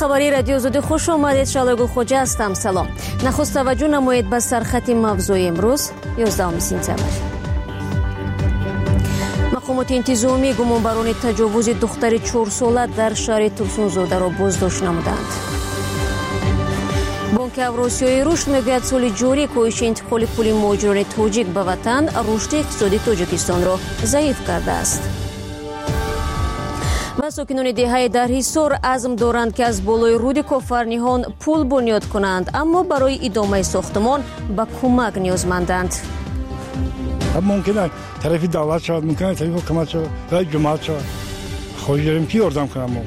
خبری رادیو آزادی خوش آمدید. شالگل خوجه هستم. سلام. نخست توجه نمایید به سرخط موضوع امروز 11 سپتامبر. مقامات انتظامی گمانبران تجاوز دختر 4 ساله در شهر ترسونزاده را بازداشت نمودند. بانک اوراسیایی رشد میگوید سال جاری کاهش انتقال پول مهاجران تاجیک به وطن رشد اقتصادی تاجیکستان را ضعیف کرده است. و ساکنان دهه در حصار عزم دارند که از بالای رود کافرنیان پل بنیاد کنند، اما برای ادامه ساختمان به کمک نیازمندند. ممکنه طرفی دولت شود، ممکنه طرفی حکومت شود، رای جماعت شود. خواهی داریم کی اردام کنم موقع.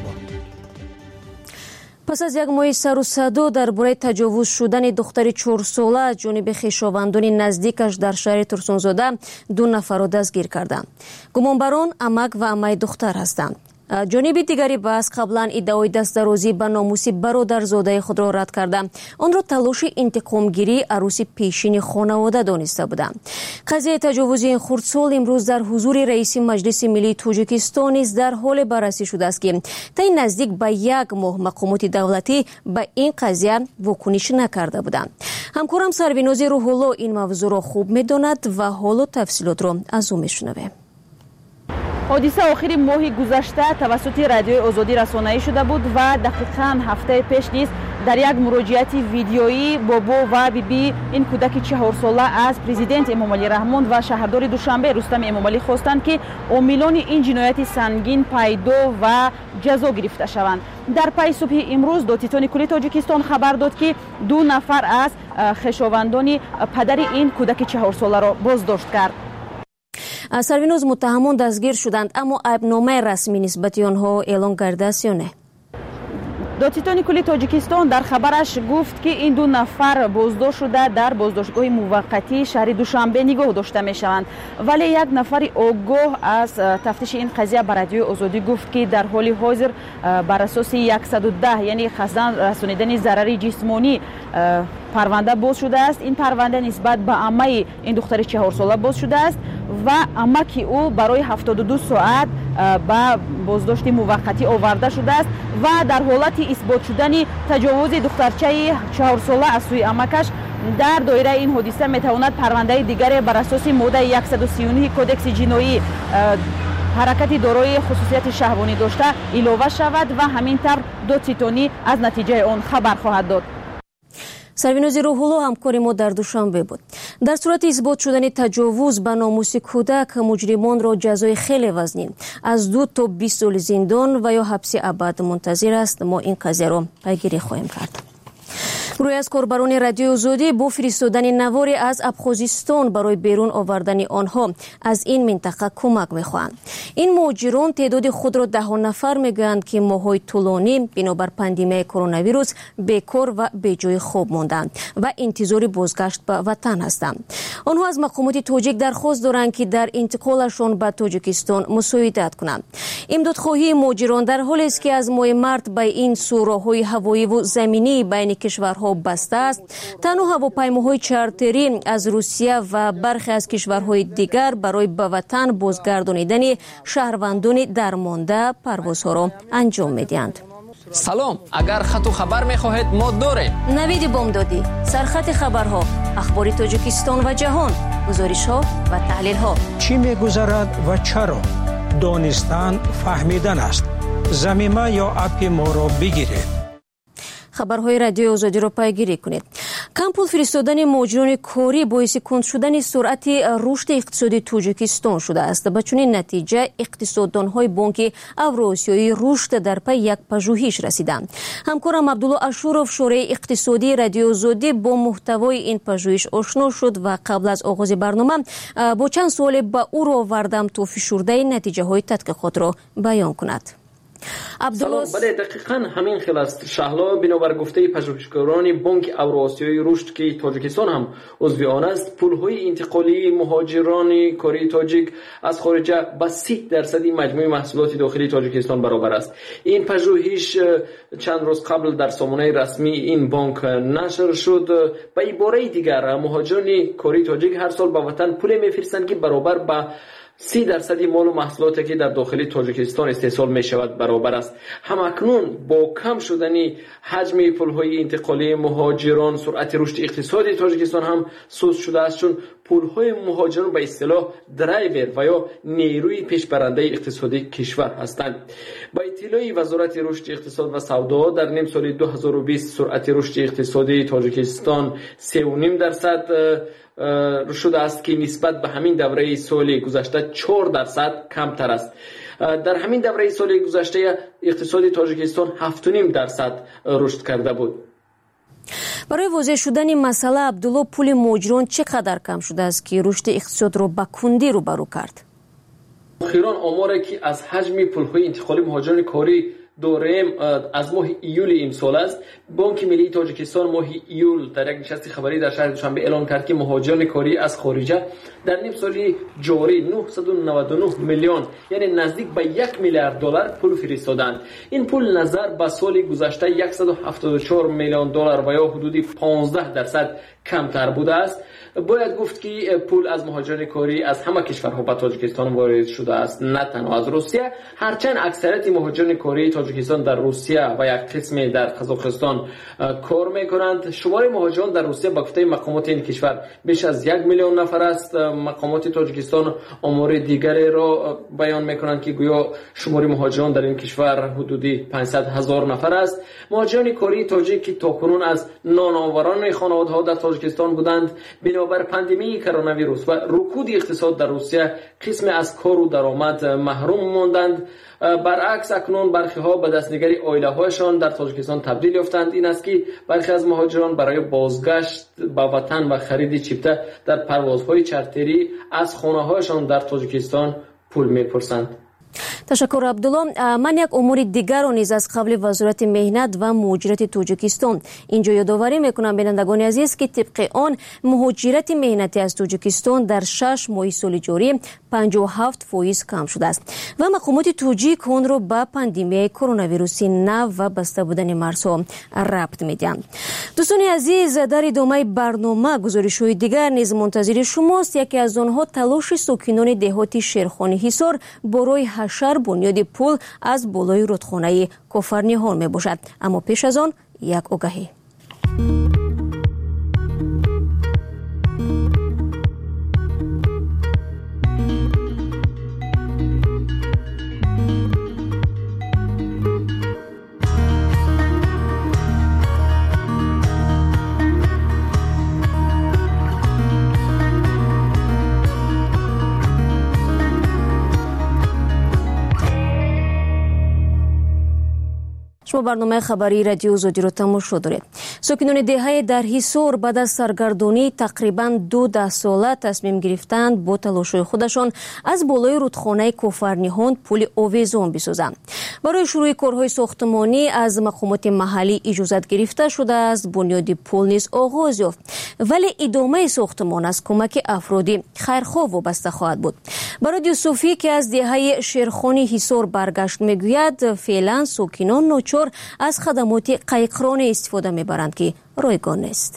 پس از یک ماه سر و صدا درباره تجاوز شدن دختر 4 ساله از جانب خویشاوندان نزدیکش در شهر ترسونزاده 2 نفر را دستگیر کردند. گمانبران عمک و عمه دختر هستند. جانب دیگری بحث قبلا ادعای دستدرازی به ناموس برادرزاده خود را رد کرده آن را تلاش انتقامگیری عروس پیشین خانواده دانسته بودند. قضیه تجاوز این خردسال امروز در حضور رئیس مجلس ملی تاجیکستان نیز در حال بررسی شده است که تا نزدیک به 1 ماه مقامات دولتی به این قضیه واکنش نکرده بودند. همکارم سربیناز روح الله این موضوع را خوب می‌داند و حالا تفصیلات را از او می‌شنویم. حادثه آخر ماه گذشته توسط رادیوی آزادی رسانه‌ای شده بود و دقیقاً هفته پیش نیز در یک مراجعه ویدیویی بابا و بیبی این کودک 4 ساله از پرزیدنت امامعلی رحمان و شهردار دوشنبه رستم امامعلی خواستند که عاملان این جنایت سنگین پیدا و جزا گرفته شوند. در پی صبح امروز دادستان کلی تاجیکستان خبر داد که 2 نفر از خویشاوندان پدر این کودک 4 ساله را بازداشت کرد. سربیناز متهمان دستگیر شدند، اما عیبنامه رسمی نسبت آنها اعلام کرده است یا نه؟ دادستان کلی تاجیکستان در خبرش گفت که این 2 نفر بازداشت شده در بازداشتگاه موقتی شهر دوشنبه نگاه داشته می شوند، ولی یک نفر آگاه از تفتیش این قضیه به رادیو آزادی گفت که در حال حاضر بر اساس 110 یعنی قصداً رسانیدن ضرر جسمانی پرونده باز شده است. این پرونده نسبت به عمه این دختر 4 ساله باز شده است و عمه او برای 72 ساعت به بازداشت موقتی آورده شده است و در حالت اثبات شدن تجاوز دخترچه 4 ساله از سوی عمکش در دایره این حادثه میتواند پرونده دیگر بر اساس ماده 139 کدکس جنایی حرکت دارای خصوصیت شهوانی داشته علاوه شود و همین طور دادستانی از نتیجه آن خبر خواهد داد. سربیناز روح الله همکار ما در دوشنبه بود. در صورت اثبات شدن تجاوز به ناموس کودک مجرمان را جزای خیلی وزنی از 2 تا 20 سال زندان و یا حبس ابد منتظر است. ما این قضیه را پیگیری خواهیم کرد. گروهی از کاربران رادیو آزادی با فرستادن نواری از ابخازستان برای بیرون آوردن آنها از این منطقه کمک می‌خواهند. این مهاجران تعداد خود را 10 نفر میگویند که ماه‌های طولانی بنابر پاندمی کرونا ویروس بیکار و بی‌جای خواب ماندند و انتظار بازگشت به وطن هستند. آنها از مقامات تاجیک درخواست دارند که در انتقالشان به تاجیکستان مساعدت کنند. امدادخواهی مهاجران در حالی است که از ماه مارس به این سو راه‌های هوایی و زمینی بین کشورها بسته است. تنها هواپیماهای چارتری از روسیه و برخی از کشورهای دیگر برای به وطن بازگردانیدن شهروندان درمانده پروازها را انجام می‌دهند. سلام، اگر خط و خبر می‌خواهید ما داریم. نوید بامدادی، سرخط خبرها، اخبار تاجیکستان و جهان، گزارش‌ها و تحلیل‌ها. چی می‌گذرد و چرا؟ دانستن فهمیدن است. زمینه یا اپ ما را بگیرید. خبرهای رادیو آزادی را پیگیری کنید. کم پول فرستادن مهاجران کاری باعث کند شدن سرعت رشد اقتصادی تاجیکستان شده است. به چنین نتیجه اقتصاددان‌های بانک اوراسیایی رشد در پی یک پژوهش رسیدند. همکارم عبدالله اشورов شورای اقتصادی رادیو آزادی با محتوای این پژوهش آشنا شد و قبل از آغاز برنامه با چند سوال به او را آوردم تا فشرده نتیجه‌های تحقیقات را بیان کند. سلام، بله دقیقاً همین خیلی است شهلا. بنابر گفته پژوهشگران بانک اوراسیایی رشد که تاجیکستان هم عضو آن است، پولهای انتقالی مهاجران کاری تاجیک از خارجه به 30% مجموع محصولات داخلی تاجیکستان برابر است. این پژوهش چند روز قبل در سامانه رسمی این بانک نشر شد. به عباره دیگر مهاجران کاری تاجیک هر سال به وطن پول میفرستند که برابر به 30% مال و محصولاتی که در داخل تاجیکستان استحصال می شود برابر است. همکنون با کم شدن حجم پل‌های انتقالی مهاجران سرعت رشد اقتصادی تاجیکستان هم سست شده است، چون پل‌های مهاجران به اصطلاح درایور و یا نیروی پیشبرنده اقتصادی کشور هستند. با اطلاع وزارت رشد اقتصاد و سودا در نیم سال 2020 سرعت رشد اقتصادی تاجیکستان 3.5% شده است که نسبت به همین دوره سال گذشته 4% کمتر است. در همین دوره سال گذشته اقتصاد تاجیکستان 7.5% رشد کرده بود. برای واضح شدن مسئله عبدالله، پول مهاجران چقدر کم شده است که رشد اقتصاد را به کندی روبرو کرد؟ اخیران آماری که از حجم پول‌های انتقالی مهاجران کاری داریم از ماه ایول امسال است. بانک ملی تاجیکستان ماه ایول در یک نشست خبری در شهر دوشنبه اعلان کرد که مهاجران کاری از خارجه در نیم سال جاری 999 میلیون یعنی نزدیک به 1 میلیارد دلار پول فرستادند. این پول نظر به سال گذشته 174 میلیون دلار و یا حدود 15% کمتر بوده است. باید گفت که پول از مهاجران کاری از همه کشورها به تاجیکستان وارد شده است، نه تنها از روسیه، هرچند اکثریت مهاجران کاری تاجیکستان در روسیه و یک قسمی در قزاقستان کار میکنند. شمار مهاجران در روسیه به گفته مقامات این کشور بیش از 1 میلیون نفر است. مقامات تاجیکستان آمار دیگری را بیان میکنند که گویا شمار مهاجران در این کشور حدودی 500,000 نفر است. مهاجران کاری تاجیک که تاکنون از نانآوران خانواده‌ها در تاجیکستان بودند، بنابر پاندمی کرونا ویروس و رکود اقتصاد در روسیه قسم از کار و درآمد محروم ماندند. برعکس اکنون برخی ها به دستنگری عائله هایشان در تاجیکستان تبدیل یافتند. این است که برخی از مهاجران برای بازگشت به وطن و خرید چیپته در پروازهای چارتری از خانه هایشان در تاجیکستان پول میپرسند. تشکر عبدالله. من یک امور دیگر را نیز از قبل وزارت مهنت و مهاجرت تاجیکستان اینجا یادآوری میکنم بینندگان عزیز که طبق آن مهاجرت مهنتی از تاجیکستان در 6 ماه سال جاری 57% کم شده است و مقامات تاجیک آن را به پاندمی کرونا ویروس نو و بسته بودن مرزها ربط میدهند. دوستان عزیز، در ادامه برنامه گزارش‌های دیگر نیز منتظر شماست. یکی از آنها تلاش ساکنان دهات شیرخانی حصار برای حشر بنیاد پل از بالای رودخانه کفرنهان می باشد. اما پیش از آن یک آگهی. شما برنامه خبری رادیو زودی رو تماشا دارید. ساکنان دهه در حصار بعد از سرگردانی تقریباً 2 ساله تصمیم گرفتند با تلاش‌های خودشان از بالای رودخانه کفرنهان پل آویزان بسازند. برای شروع کارهای ساختمانی از مقامات محلی اجازت گرفته شده است. بنیاد پل نیز آغاز یافت، ولی ادامه ساختمان از کمک افرادی خیرخواه وابسته خواهد بود. برای صوفی که از دهه شیرخانی حصار برگشت میگوید فعلا ساکنان ناچار از خدمات قایقرانی استفاده میبرند که رایگان نیست.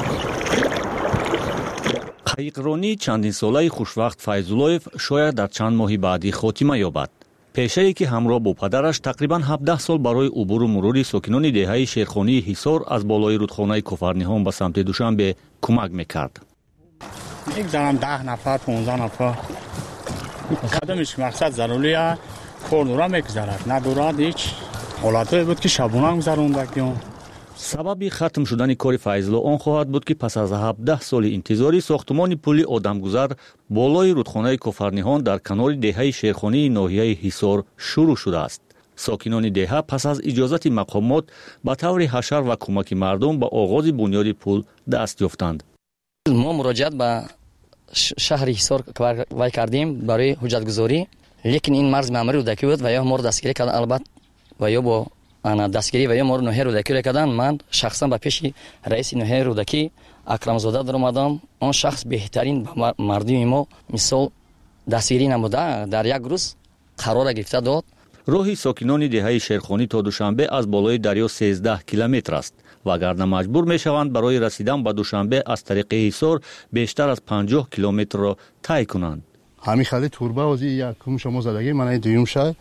قایقرانی چندین ساله خوشوقت فیض‌اللهیف شاید در چند ماه بعدی خاتمه یابد. پیشه‌ای که همراه با پدرش تقریباً 17 سال برای عبور و مرور ساکنان دهه شیرخانی حصار از بالای رودخانه کفرنهان به سمت دوشنبه کمک میکرد. میگذارم 10 نفر 15 نفر قدمش مقصد ضروریه، کار دورا میگذارد، نه دورا هیچ حالتی بود که شبونه گذروندیم. سبب ختم شدن کار فیض‌الله آن خواهد بود که پس از 17 سال انتظاری ساختمان پل آدمگذر بالای رودخانه کفرنهان در کنار دهه شیرخانی ناحیه حصار شروع شده است. ساکنان دهه پس از اجازت مقامات به طور حشر و کمک مردم به آغاز بنیاد پل دست یافتند. ما مراجعت به شهر حصار وای کردیم برای حجتگذاری، لیکن این مرز معماری رودکی بود و یا ما دستگیری کردن البته و یا با انا دستگیری و یا ما نوحه رودکی کردن. من شخصا به پیش رئیس نوحه رودکی اکرم زاده در اومدم. آن شخص بهترین مردم ما مثال دستگیری نموده در یک روز قرار گرفته داد. راه ساکنان دهه شیرخانی تا دوشنبه از بالای دریا 13 کیلومتر است و اگر مجبور می شوند برای رسیدن به دوشنبه از طریق حصار بیشتر از 50 کیلومتر را طی کنند. همین خالی توربا وزی یکم شما زدگی من دویم شای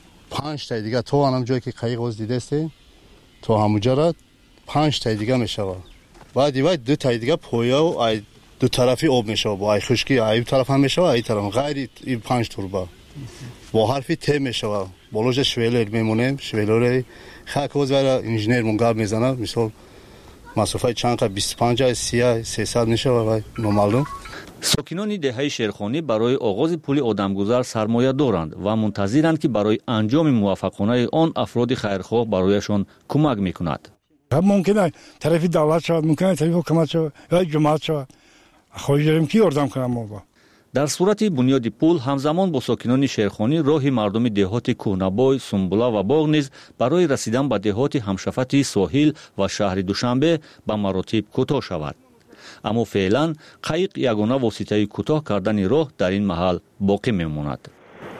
5 تا دیگه تو هم جایی که قایق وز دیده است تو همونجا را 5 تا دیگه میشه بعد 2 تا دیگه پویا و دو طرفی آب میشه با ای خشکی ای طرف هم میشه ای طرف غیر این 5 توربا با حرفی ت میشه بالوش شویلر میمونه شویلر خاک وز برای انجینیر منگار میزنه مثلا مسافت چند تا 25 30 300 میشه و نورمال. ساکنان دهه شیرخانی برای آغاز پول آدمگذر سرمایه دارند و منتظرند که برای انجام موفقانه آن افراد خیرخواه برایشان کمک میکند. ممکنه طرف دولت شود، ممکنه طرف حکومت شود یا جماعت شود. خواهش داریم که یاردم کنم ما. در صورت بنیاد پول همزمان با ساکنان شیرخانی راه مردم دهات کوهنبای، سنبوله و باغ نیز برای رسیدن به دهات همشفت ساحل و شهر دوشنبه به مراتب کوتاه شود. اما فعلا قایق یگانه واسطه کوتاه کردن راه در این محل باقی میماند.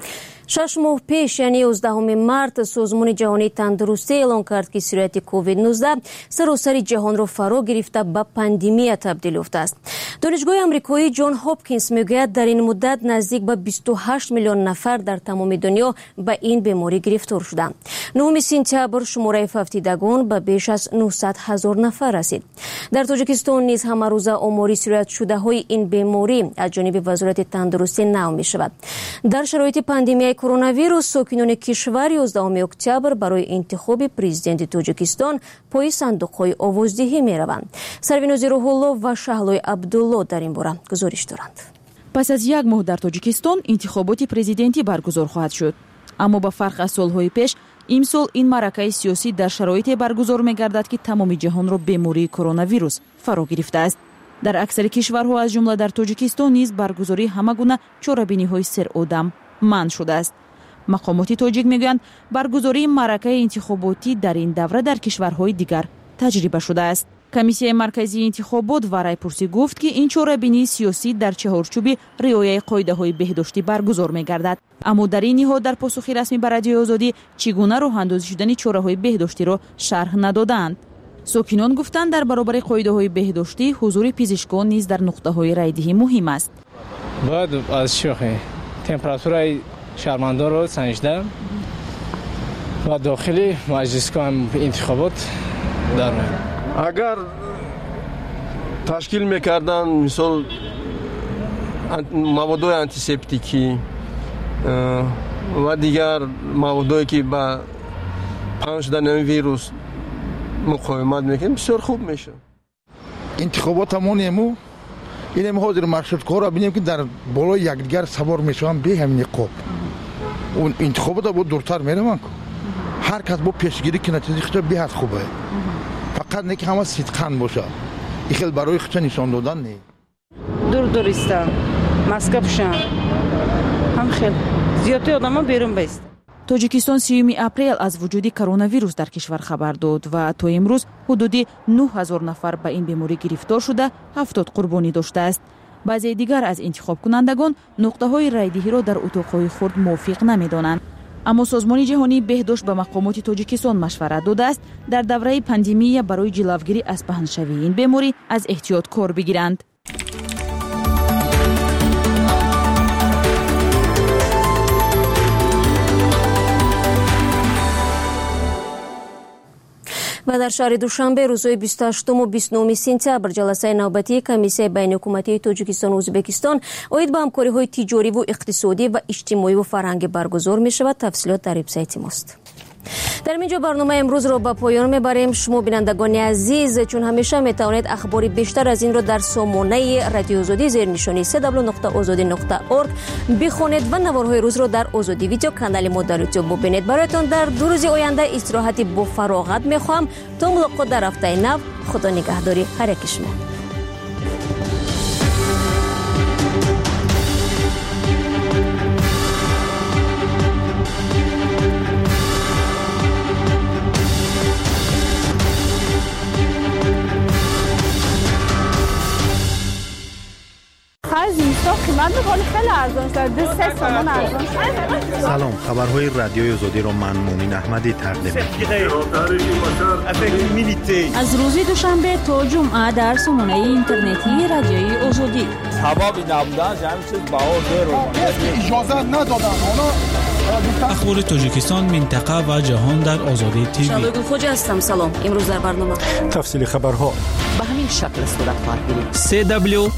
6 ماه پیش یعنی 11 مارت سازمان جهانی تندرستی اعلان کرد که سیرت کووید 19 سراسر جهان را فرا گرفته به پاندمی تبدیل یافته است. دانشگاه آمریکایی جان هاپکینز میگوید در این مدت نزدیک به 28 میلیون نفر در تمام دنیا به این بیماری گرفتار شدند. 9 سپتامبر شماره فوتیدگان به بیش از 900,000 نفر رسید. در تاجیکستان نیز همه روزه آماری سیرت شده های این بیماری از جانب وزارت تندرستی نو می شود. در شرایط پاندمی کرونا ویروس ساکنان کشور 11 اکتبر برای انتخاب پرزیدنت تاجیکستان پای صندوق‌های آوازدهی می‌روند. سرویناز روح‌الله و شهلای عبدالله در این باره گزارش دارند. پس از 1 ماه در تاجیکستان انتخابات پرزیدنتی برگزار خواهد شد. اما با فرق از سال‌های پیش امسال این معرکه سیاسی در شرایطی برگزار می‌گردد که تمام جهان را بیماری کرونا ویروس فرا گرفته است. در اکثر کشورها از جمله در تاجیکستان نیز برگزاری همگونه چاره‌بینی‌های سرعدم منع شده است. مقامات تاجیک میگویند برگزاری معرکه انتخاباتی در این دوره در کشورهای دیگر تجربه شده است. کمیسیون مرکزی انتخابات و رایپرسی گفت که این چاره‌بینی سیاسی در چهارچوب رعایت قاعده‌های بهداشتی برگزار می‌گردد. اما در این نهاد در پاسخ رسمی به رادیو آزادی چگونه راه‌اندازی شدن چاره‌های بهداشتی را شرح ندادند. ساکنان گفتند در برابر قاعده‌های بهداشتی حضور پزشکان نیز در نقطه‌های رایدهی مهم است. بعد از شوخی تمپراتور شهروندان را سنجیده و داخلی مجلسگاه انتخابات در اگر تشکیل میکردن مثال موادهای آنتیسپتیکی و دیگر موادهایی که با پنج شدن این ویروس مقاومت میکنه بسیار خوب میشه. انتخابات همونیمو اینم حاضر مقصود کار ببینیم که در بالای یکدیگر سوار میشوند به همین نقاب. اون انتخابات بود دورتر میرم. هر کس با پیشگیری که نتیجه خود به حد خوبه. فقط نه که همه صدقان باشه. این خیلی برای خود نشان دادن نه. دور است. ماسک پوشن. هم خیلی زیادی آدما بیرون بیست. تاجیکستان 30 اپریل از وجود کرونا ویروس در کشور خبر داد و تا امروز حدود 9000 نفر به این بیماری گرفتار شده 70 قربانی داشته است. بعضی دیگر از انتخاب کنندگان نقطه‌های رایدهی را در اتاق‌های خود موافق نمی‌دانند. اما سازمان جهانی بهداشت به مقامات تاجیکستان مشورت داده است در دوره پاندمی برای جلوگیری از پهنشوی این بیماری از احتیاط کار بگیرند. و در شهر دوشنبه روزهای 28 و 29 سپتامبر جلسه نوبتی کمیسیون بین‌حکومتی تاجیکستان و ازبکستان اوید به همکاری‌های تجاری و اقتصادی و اجتماعی و فرهنگی برگزار می‌شود. تفصیلات در وبسایت ماست. در اینجا برنامه امروز را به پایان میبریم. شما بینندگان عزیز چون همیشه میتوانید اخباری بیشتر از این را در سامانه رادیو آزادی زیر نشانی www.azadi.org بخوانید و نوارهای روز را در آزادی ویدیو کانال ما در یوتیوب ببینید. برایتان در 2 روز آینده استراحتی با فراغت میخواهم. تا ملاقات در هفته نو. خدا نگهداری هر یک شما. Faz isso. بسیار قیمت ولی خیلی ارزان است. 3 تومان ارزان است. سلام، خبرهای رادیوی آزادی را من مومن احمدی تقدیم می‌کنم. از روز دوشنبه تا جمعه در سامانه اینترنتی رادیوی آزادی. حبابی نبودن همین چیز بهار اجازه ندادن. اخبار تاجیکستان، منطقه و جهان در آزادی تیوی. شادو خوجا هستم. سلام. امروز در برنامه تفصیل خبرها به همین شکل صورت خواهد گرفت.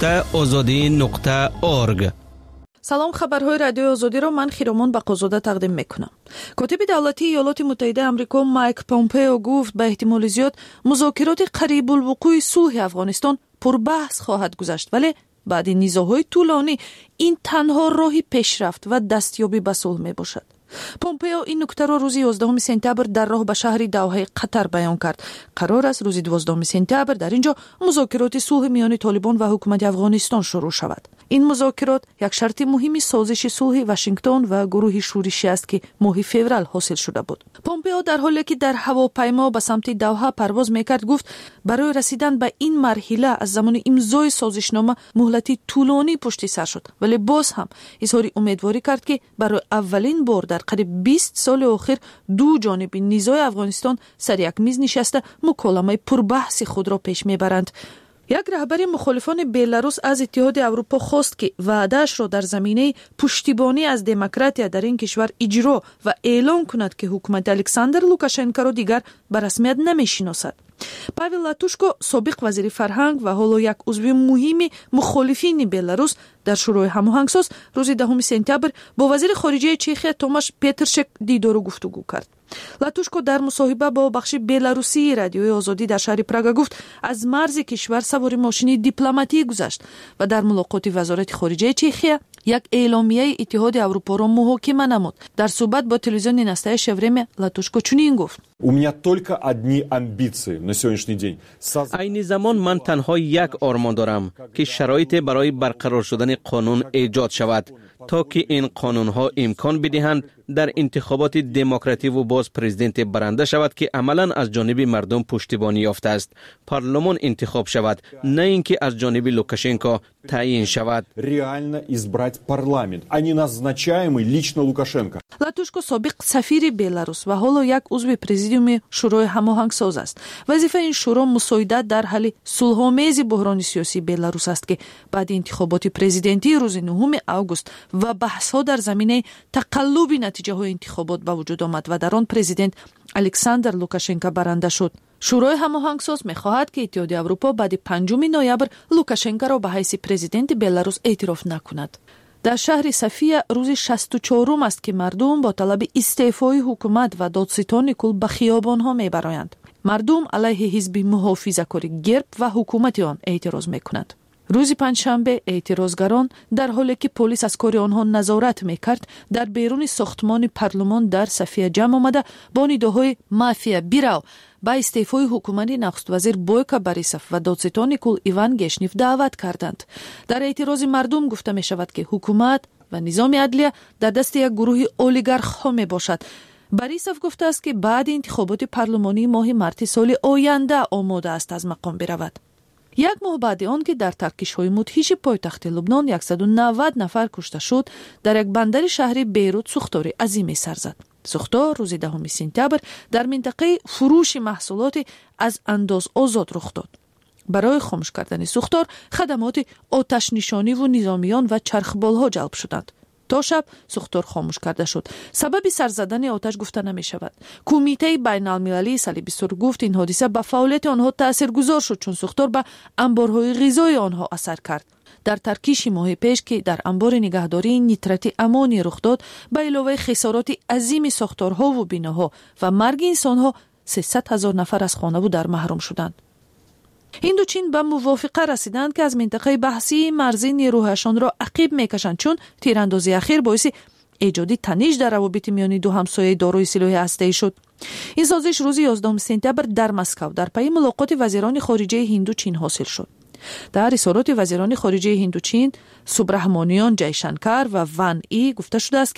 www.azadi.org. سلام، خبرهای رادیوی آزادی را من خیرامان بقازاده تقدیم میکنم. کاتب دولتی ایالات متحده آمریکا مایک پومپئو گفت به احتمال زیاد مذاکرات قریب الوقوع صلح افغانستان پربحث خواهد گذشت، ولی بعد نزاع‌های طولانی این تنها راهی پیشرفت و دستیابی به صلح می باشد. پومپئو این نکته را روز 11 سپتامبر در راه به شهر دوحه قطر بیان کرد. قرار است روز 12 سپتامبر در اینجا مذاکرات صلح میان طالبان و حکومت افغانستان شروع شود. این مذاکرات یک شرط مهمی سازش صلح واشنگتن و گروه شورشی است که ماه فوریه حاصل شده بود. پومپئو در حالی که در هواپیما به سمت دوحه پرواز میکرد گفت برای رسیدن به این مرحله از زمان امضای سازشنامه مهلتی طولانی پشت سر شد، ولی باز هم اظهار امیدواری کرد که برای اولین بار در قریب 20 سال اخیر دو جانب نزاع افغانستان سر یک میز نشسته مکالمه پربحث خود را پیش میبرند. یک رهبر مخالفان بلاروس از اتحاد اروپا خواست که وعده‌اش را در زمینه پشتیبانی از دموکراتیا در این کشور اجرا و اعلام کند که حکومت الکساندر لوکاشنکو را دیگر به رسمیت نمی‌شناسد. پاول لاتوشکو، سابق وزیر فرهنگ و حالا یک عضو مهم مخالفین بلاروس، در شورای هماهنگساز روز 10 سپتامبر با وزیر خارجه چخیا توماش پترشک دیدار و گفتگو کرد. لاتوشکو در مصاحبه با بخش بلاروسی رادیوی آزادی در شهر پراگ گفت از مرز کشور سوار ماشین دیپلماتی گذشت و در ملاقات وزارت خارجه چخیا یک اعلامیه اتحاد اروپا را محاکمه نمود. در صحبت با تلویزیون نستای شوریم لاتوشکو چنین گفت: У меня только одни амбиции на сегодняшний день. این زمان من تنها یک آرمان دارم که شرایط برای برقرار شدن قانون ایجاد شود تا که این قانون‌ها امکان بدهند در انتخابات دموکراتیک و باز پرزیدنت برنده شود که عملاً از جانب مردم پشتیبانی یافته است. پارلمان انتخاب شود، نه اینکه از جانب لوکاشنکو تعیین شود. Реально избрать парламент, а не назначаемый лично Лукашенко. لاتوشکو سابق سفیر بلاروس و حالا یک عضو پرزیدیوم شورای هماهنگساز است. وظیفه این شورا مساعدت در حل صلح‌آمیز بحران سیاسی بلاروس است که بعد انتخابات پرزیدنتی روز 9 آگوست و بحث‌ها در زمینه تقلب نتیجه‌های انتخابات به وجود آمد و در آن پرزیدنت الکساندر لوکاشنکو برنده شد. شورای هماهنگساز می‌خواهد که اتحاد اروپا بعد 5 نوامبر لوکاشنکو را به حیث پرزیدنت بلاروس اعتراف نکند. در شهر صفیه روز 64 است که مردم با طلب استعفای حکومت و دادستان کل به خیابان‌ها می‌برآیند. مردم علیه حزب محافظه‌کار گرب و حکومت آن اعتراض می‌کنند. روز پنجشنبه اعتراضگران در حالی که پلیس از کار آنها نظارت میکرد در بیرون ساختمان پارلمان در صفیه جمع آمده با نداهای مافیا بیرو به استعفای حکومت نخست وزیر بویکا باریسوف و دادستان کل ایوان گشنیف دعوت کردند. در اعتراض مردم گفته می شود که حکومت و نظام عدلیه در دست یک گروه اولیگارخ ها می باشد. باریسوف گفته است که بعد انتخابات پارلمانی ماه مارس سال آینده آماده است از مقام برود. یک ماه بعد آن که در ترکش‌های مدهش پایتخت لبنان 190 نفر کشته شد، در یک بندر شهر بیروت سوختار عظیمی سر زد. سوختار روز 10 سپتامبر در منطقه فروش محصولات از انداز آزاد رخ داد. برای خاموش کردن سوختار خدمات آتش نشانی و نظامیان و چرخبال‌ها جلب شدند. تا شب سوختار خاموش کرده شد. سبب سر زدن آتش گفته نمی شود. کمیته بین المللی سال 22 گفت این حادثه به فعالیت آنها تاثیرگذار شد چون سوختار به انبارهای غذایی آنها اثر کرد. در ترکیش ماه پیش که در انبار نگهداری نیترات امونی رخ داد، به علاوه خسارات عظیم ساختارها و بناها و مرگ انسانها 300,000 نفر از خانه و در محروم شدند. هند و چین به موافقه رسیدند که از منطقه بحثی مرزی نیروهایشان را عقب میکشند چون تیراندازی اخیر باعث ایجاد تنش در روابط میان دو همسایه دارای سلاح هسته‌ای شد. این سازش روز 11 سپتامبر در مسکو در پی ملاقات وزیران خارجه هند و چین حاصل شد. در رسالت وزیران خارجه هند و چین سوبرهمانیان جایشنکر و وان ای گفته شده است که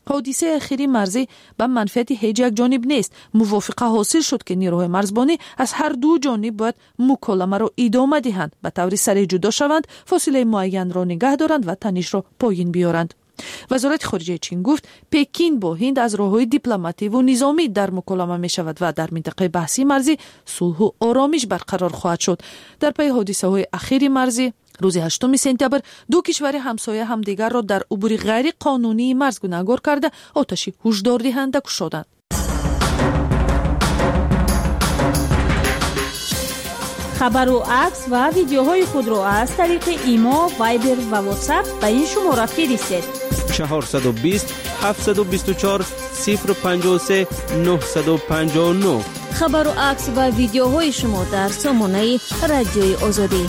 حادثه اخیری مرزی به منفعت هیچ یک جانب نیست. موافقه حاصل شد که نیروهای مرزبانی از هر دو جانب باید مکالمه را ادامه دهند، به طور سریع جدا شوند، فاصله معین را نگه دارند و تنش را پایین بیارند. وزارت خارجه چین گفت پکین با هند از راه‌های دیپلماتی و نظامی در مکالمه می شود و در منطقه بحثی مرزی صلح و آرامش برقرار خواهد شد. در پی حادثه‌های اخیر مرزی روز 8 سپتامبر دو کشور همسایه همدیگر را در عبور غیر قانونی مرز گناهکار کرده آتش هشدار دهنده گشودند. خبر و عکس و ویدیوهای خود را از طریق ایما، وایبر و واتساپ به این شماره فرستید. 420 724 053 959. خبر و عکس و ویدیوهای شما در سامانه رادیوی آزادی.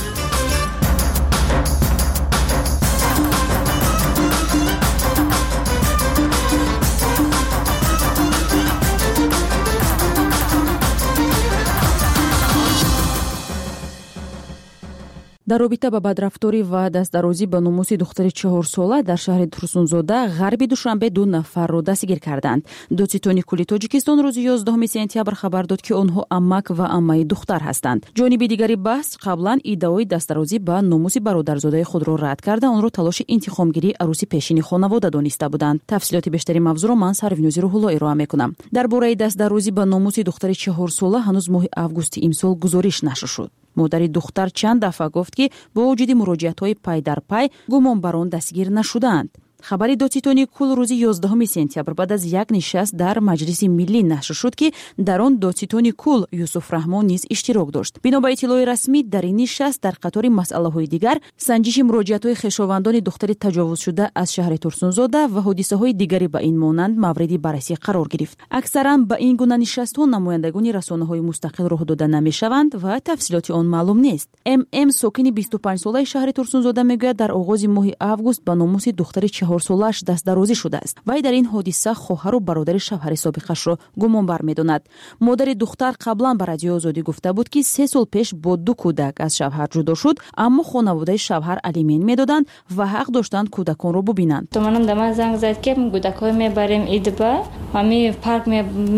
در رابطه با بدرفتاری و دستدرازی به ناموس دختر 4 ساله در شهر ترسونزاده غرب دوشنبه 2 نفر را دستگیر کردند. دادستانی کلی تاجیکستان روز 11 سپتامبر خبر داد که آنها عمک و عمه دختر هستند. جانب دیگری بحث قبلا ادعای دستدرازی به ناموس برادرزاده خود را رد کرده آن را تلاش انتقامگیری عروسی پیشین خانواده دانسته بودند. تفصیلات بیشتری موضوع را من سروینوزی روح‌الله ارائه میکنم. درباره دستدرازی به ناموس دختر 4 ساله هنوز ماه آگوست امسال گزارش نشده شد. مادر دختر چند دفعه گفت که با وجود مراجعت‌های پای در پای گمانبران دستگیر نشدند. خبری دادستانی کل روز 11 سپتامبر بعد از یک نشست در مجلس ملی نشر شد که در آن دادستانی کل یوسف رحمان نیز اشتراک داشت. بنا به اطلاع رسمی در این نشست در قطار مسائل‌های دیگر سنجش مراجعت‌های خویشاوندان دختر تجاوز شده از شهر ترسونزاده و حادثه‌های دیگری به این مانند مورد بررسی قرار گرفت. اکثرا به این گونه نشست‌ها نمایندگان رسانه‌های مستقل راه داده نمی‌شوند و تفصیلات آن معلوم نیست. ام ساکن 25 ساله شهر ترسونزاده میگوید در آغاز ماه آگوست به ناموس دختر 4 سالش دستدرازی شده است. وی در این حادثه خواهر و برادر شوهر سابقش را گمانبر می‌داند. مادر دختر قبلا به رادیو آزادی گفته بود که 3 سال پیش با 2 کودک از شوهر جدا شد، اما خانواده شوهر الیمن می‌دادند و حق داشتند کودکان را ببینند. تو منم دم زنگ زد که کودکای میبریم ایدبا، همین پارک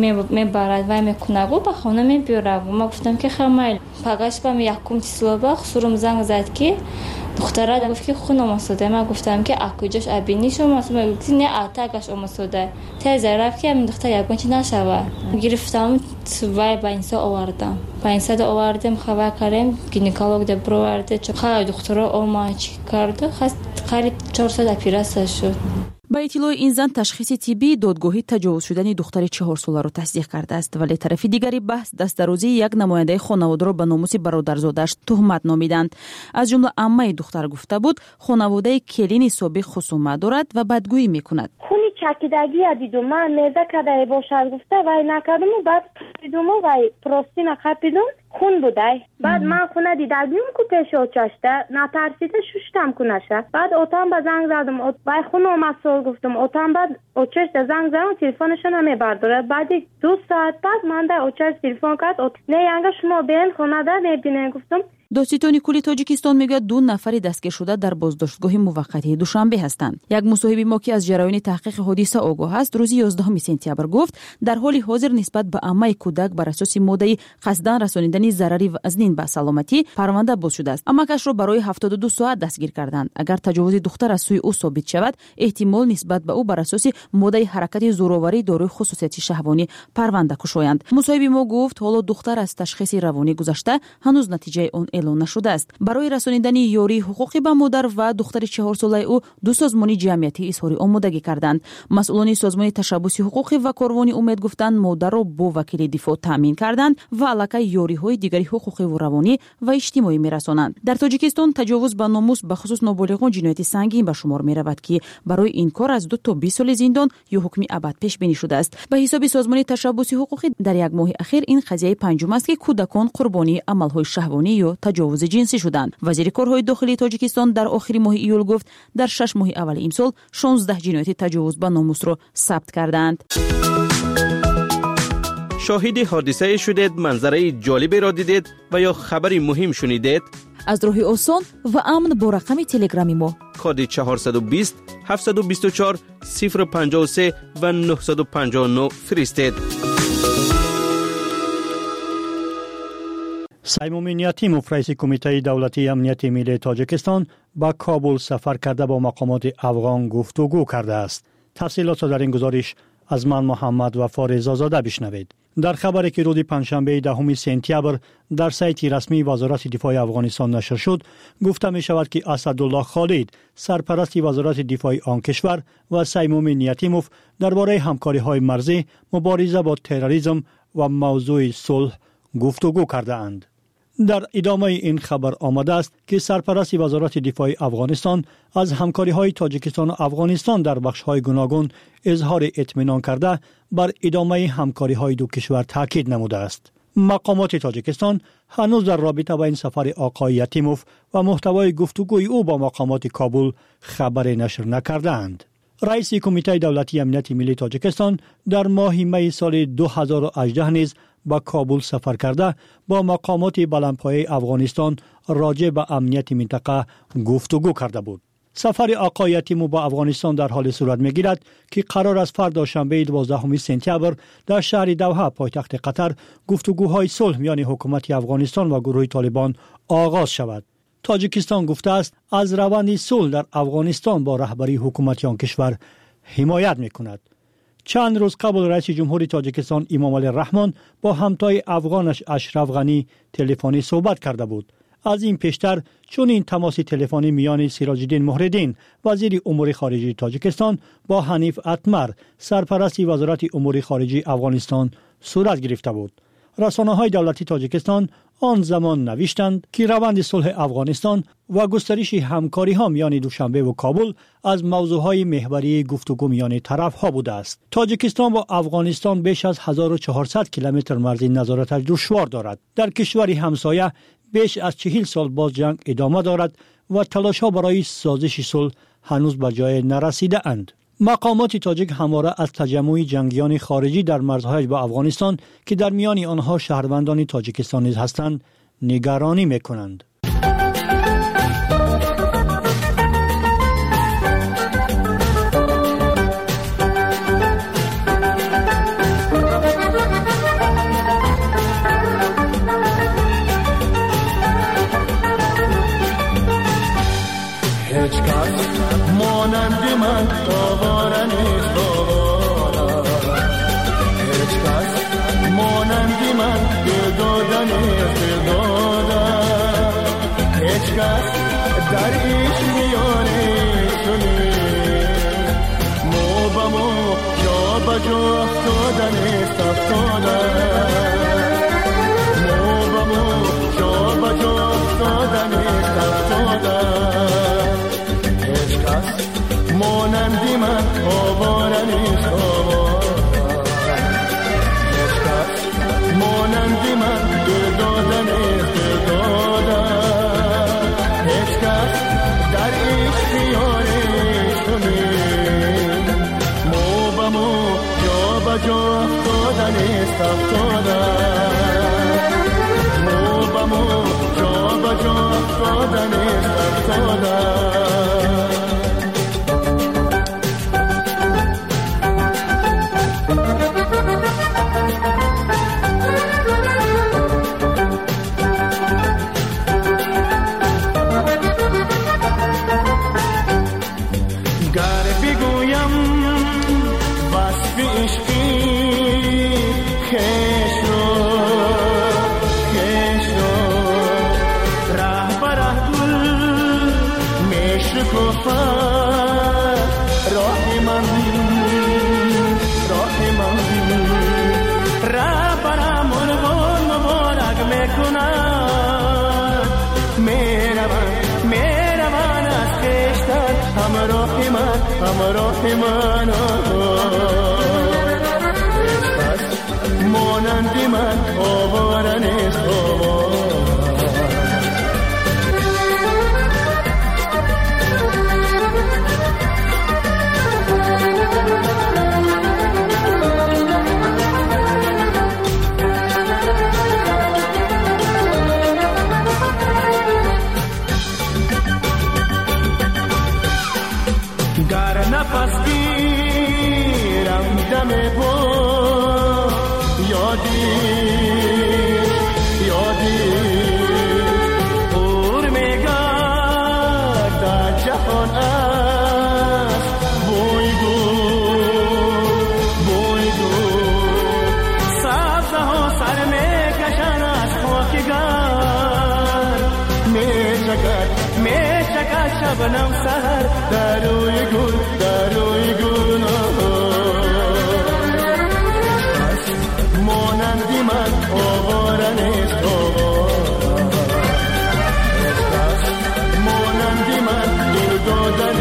میبرد و میکنه و به خانه میبره. ما گفتم که خمیل پگاش بهم یکم چیزا خسرم زنگ زد که دختره گفت که خونه مسوده. من گفتم که اکوجاش ابینی شما گفت نه اتاقش مسوده تازه رفت که من دختر یکم چی نشوه. گرفتم وای با اینسا آوردم با اینسا آوردم خبر کردم گینکولوگ دبر آورده چه خواهد دختره اومد کرده خواست قریب 400 اپیراسیون شد. با اطلاع این زن تشخیص طبی دادگاهی تجاوز شدن دختر 4 ساله را تصدیق کرده است، ولی طرف دیگری بحث دستدرازی یک نماینده خانواده را به ناموس برادرزادش تهمت نامیدند. از جمله عمه دختر گفته بود خانواده کلین سابق خصومت دارد و بدگویی میکند. خونی چکیدگی دیدم من میزه کده باشد گفته وای نکردم و بعد دیدم وای پروستی نخپیدم خون بوده. بعد من خونه دیدگیم که پیش اوچشته نترسیده ششتم کنشه. بعد اوتام با زنگ زدم وای خون اومد سول گفتم اوتام بعد اوچشت زنگ زدم تلفنشو نمیبرداره. بعد 2 ساعت بعد من در اوچشت تلفن کرد نه ینگه شما بیل خونه ده نبینه. گفتم دادستانی کلی تاجیکستان میگه 2 نفر دستگیر شده در بازداشتگاه موقتی دوشنبه هستند. یک مصاحبه ما که از جریان تحقیق حادثه آگاه است روز 11 سپتامبر گفت در حال حاضر نسبت به عمه کودک بر اساس ماده قصداً رسانیدن ضرری و اذن به سلامتی پرونده باز شده است. عمه‌اش را برای 72 ساعت دستگیر کردند. اگر تجاوز دختر از سوی او ثابت شود احتمال نسبت به او بر اساس ماده حرکت زوراوری دارای خصوصیت شهوانی پرونده کشایند. مصاحبه ما گفت حالا دختر از تشخیص روانی گذشته هنوز نتیجه آن اعلام نشده است. برای رسانیدن یاری حقوقی به مادر و دختر 4 ساله او 2 سازمان جمعیتی اظهار آمادگی کردند. مسئولان سازمان تشبث حقوقی و کاروانی امید گفتند مادر را با وکیل دفاع تامین کردند و علاقه یاری‌های دیگری حقوقی و روانی و اجتماعی می‌رسانند. در تاجیکستان تجاوز به ناموس به خصوص نابالغان جنایت سنگین به شمار می‌رود که برای این کار از 2 تا 20 سال زندان یا حکم ابد پیش بینی شده است. به حساب سازمان تشبث حقوقی در یک ماه اخیر این قضیه پنجم است که کودکان قربانی عمل‌های شهوانی یا تجاوز جنسی شدند. وزیر کارهای داخلی تاجیکستان در آخر ماه ایول گفت در 6 ماه اول امسال 16 جنایت تجاوز به ناموس را ثبت کردند. شاهد حادثه شدید، منظره جالبی را دیدید و یا خبری مهم شنیدید؟ аз роҳи осон ва амн бо рақами телеграми мо. کد 420 724 053 و 959 فرستید. سیموم نیاتیموف رئیس کمیته دولتی امنیت ملی تاجیکستان با کابل سفر کرده با مقامات افغان گفتگو کرده است. تفصیلات در این گزارش از من محمد وفا رضازاده بشنوید. در خبری که روز پنجشنبه 10 سپتامبر در سایت رسمی وزارت دفاع افغانستان نشر شد، گفته می شود که اسدالله خالد، سرپرست وزارت دفاع آن کشور، و سیموم نیاتیموف درباره همکاری‌های مرزی، مبارزه با تروریسم و موضوع صلح گفتگو کرده اند. در ادامه این خبر آمده است که سرپرست وزارت دفاع افغانستان از همکاری‌های تاجیکستان و افغانستان در بخش‌های گوناگون اظهار اطمینان کرده بر ادامه همکاری‌های دو کشور تاکید نموده است. مقامات تاجیکستان هنوز در رابطه با این سفر آقای یتیموف و محتوای گفتگوی او با مقامات کابل خبر نشر نکردند. رئیس کمیته دولتی امنیت ملی تاجیکستان در ماه می سال 2018 نیز با کابل سفر کرده با مقامات بلندپایه افغانستان راجع به امنیت منطقه گفتگو کرده بود. سفر آقای یتیموف با افغانستان در حال صورت می‌گیرد که قرار است فردا شنبه 12 سپتامبر در شهر دوحه پایتخت قطر گفتگوهای صلح میان حکومت افغانستان و گروه طالبان آغاز شود. تاجیکستان گفته است از روند صلح در افغانستان با رهبری حکومت آن کشور حمایت می‌کند. چند روز قبل رئیس جمهوری تاجیکستان امام علی رحمان با همتای افغانش اشرف غنی تلفنی صحبت کرده بود. از این پیشتر چون این تماس تلفنی میان سراج الدین محردین وزیر امور خارجه تاجیکستان با حنیف اتمر سرپرست وزارت امور خارجه افغانستان صورت گرفته بود. رسانه‌های دولتی تاجیکستان آن زمان نوشتند که روند صلح افغانستان و گسترش همکاری‌ها میان دوشنبه و کابل از موضوعهای محوری گفتگو میان طرف‌ها بوده است. تاجیکستان با افغانستان بیش از 1400 کیلومتر مرزی نظارتش دشوار دارد. در کشوری همسایه بیش از 40 سال باز جنگ ادامه دارد و تلاش‌ها برای سازش صلح هنوز به جای نرسیده اند. مقامات تاجیک همواره از تجمع جنگیان خارجی در مرزهای با افغانستان که در میان آنها شهروندان تاجیکستان نیز هستند نگرانی می‌کنند. مانند من آواره نیست آواره هیچ کس مانند من داده نیست داده هیچ کس در ایش میانه شنی مو با مو جا با جا افتاده نیست افتاده مو با مو جا با جا افتاده نیست افتاده مانندی من آواره نیست آواره هیچ کس مانندی من داده نیست داده هیچ کس در اختیارش نیست مو به مو جا به جا افتاده نیست افتاده مو به مو جا به جا افتاده نیست افتاده همراه من مانند من آواره نیست نفس گیرم دم با یادی پر میگرد در جهان است بوی گل سبزه ها سر میکشن از خاکگر میچکد شبنم سهر در روی گل مانندی من آواره نیست مانندی من دل دادن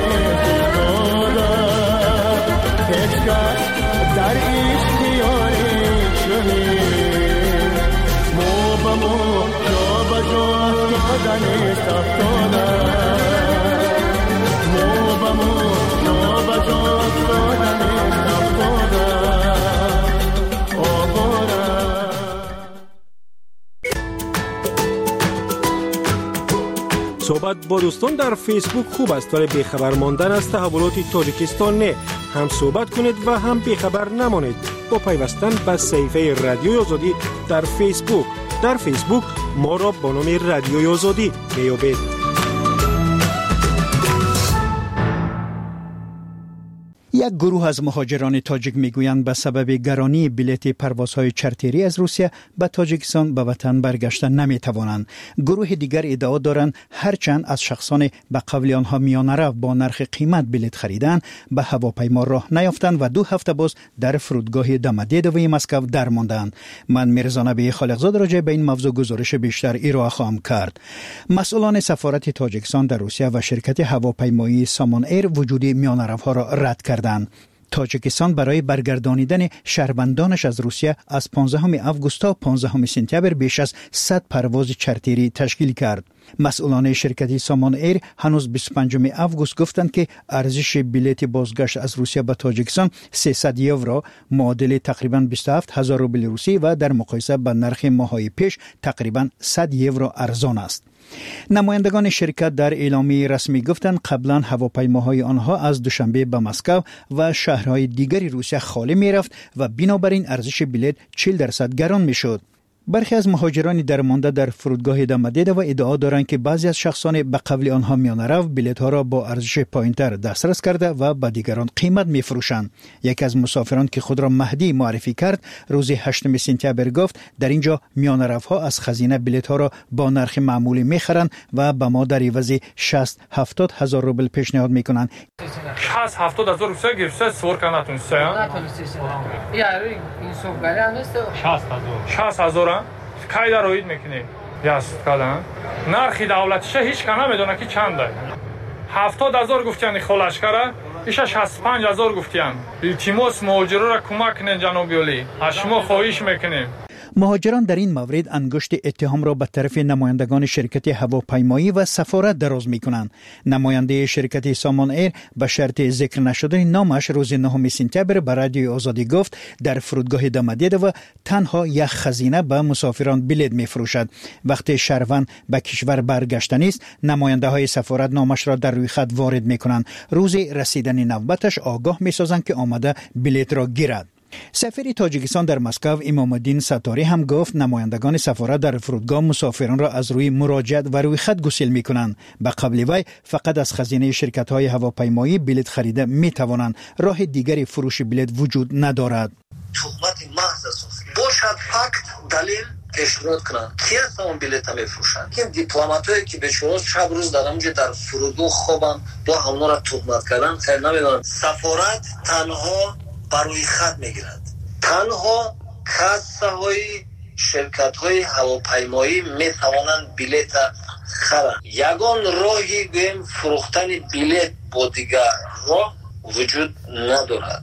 هیچ کس در اشتیاری شنید مو با مو جا با جا افتادن است مو با مو جا با جا افتادن صحبت با دوستان در فیسبوک خوب است ولی بیخبر ماندن از تحولات تاجیکستان نه. هم صحبت کنید و هم بیخبر نمانید با پیوستن به صفحه رادیوی آزادی در فیسبوک. در فیسبوک ما را با نام رادیوی آزادی میابید. یک گروه از مهاجران تاجیک میگویند به سبب گرانی بلیط پروازهای چارتری از روسیه به تاجیکستان به وطن برگشتن نمیتوانند. گروه دیگر ادعا دارند هرچند از شخصان به قول آنها میانه رو با نرخ قیمت بلیط خریدن به هواپیما راه نیافتند و 2 هفته باز در فرودگاه دمدیدوی مسکو در ماندند. من میرزا نبی خالقزاد راجع به این موضوع گزارش بیشتر ارائه خواهم کرد. مسئولان سفارت تاجیکستان در روسیه و شرکت هواپیمایی سامان ایر وجود میانه روها را رد کردند. تاجیکستان برای برگردانیدن شهروندانش از روسیه از 15 آگوست تا 15 سپتامبر بیش از 100 پرواز چارتری تشکیل کرد. مسئولان شرکت سامان ایر هنوز 25 آگوست گفتند که ارزش بلیط بازگشت از روسیه به تاجیکستان 300 یورو معادل تقریباً 27000 روبل روسی و در مقایسه با نرخ ماه‌های پیش تقریباً 100 یورو ارزان است. نمایندگان شرکت در اعلامیه رسمی گفتند قبلا هواپیماهای آنها از دوشنبه به مسکو و شهرهای دیگری روسیه خالی می رفت و بنابراین ارزش بلیط 40% گران می شد. برخی از مهاجران درمانده در فرودگاه دمدیدو ادعا دارند که بعضی از شخصان به قول آنها میانه رو بلیط ها را با ارزش پایینتر دسترس کرده و به دیگران قیمت می فروشند. یکی از مسافران که خود را مهدی معرفی کرد روز 8 سپتامبر گفت در اینجا میانه روها از خزینه بلیط ها را با نرخ معمولی می خرند و به ما در عوض 60-70 هزار روبل پیشنهاد می کنند. 60-70 هزار روبل گرفته سور کناتون سه یاری این سوگاری است 60 هزار کای дароид мекунем яст кадан нархи давлатиша ҳеҷ ка намедона ки чанда 70000 гуфтияни холашкара иша 65000 гуфтиян илтимос муҳоҷирора кӯмак кунед ҷаноби олӣ аз шумо хоҳиш мекунем. مهاجران در این مورد انگشت اتهام را به طرف نمایندگان شرکت هواپیمایی و سفارت دراز می کنند. نماینده شرکت سامان ایر به شرط ذکر نشدن نامش روز 9 سپتامبر به رادیوی آزادی گفت در فرودگاه دمدیدو تنها یک خزینه به مسافران بلیط می فروشد. وقتی شهروند به کشور برگشته است نماینده های سفارت نامش را در روی خط وارد می کنند. روز رسیدن نوبتش آگاه می سازند که آمده بلیط را گیرد. سفیر تاجیکستان در مسکو امام الدین ستاری هم گفت نمایندگان سفارت در فرودگاه مسافران را از روی مراجعت و روی خط گسیل می کنند. به قبل وی فقط از خزینه شرکت های هواپیمایی بلیط خریده می توانند. راه دیگری فروش بلیط وجود ندارد. تهمت محض است. باشد فقط دلیل پیشنهاد کنند کی است اون بلیط میفروشند. این دیپلماتایی که به شما شب روز در اونجا در فرودگاه خوابن با همون را تهمت کردن خیر نمیدونم. سفارت تنها برای خط میگیرد. تنها کاسه های شرکت های هواپیمایی میتوانند بلیط خرند. یگان راهی گویم فروختن بلیط با دیگر راه وجود ندارد.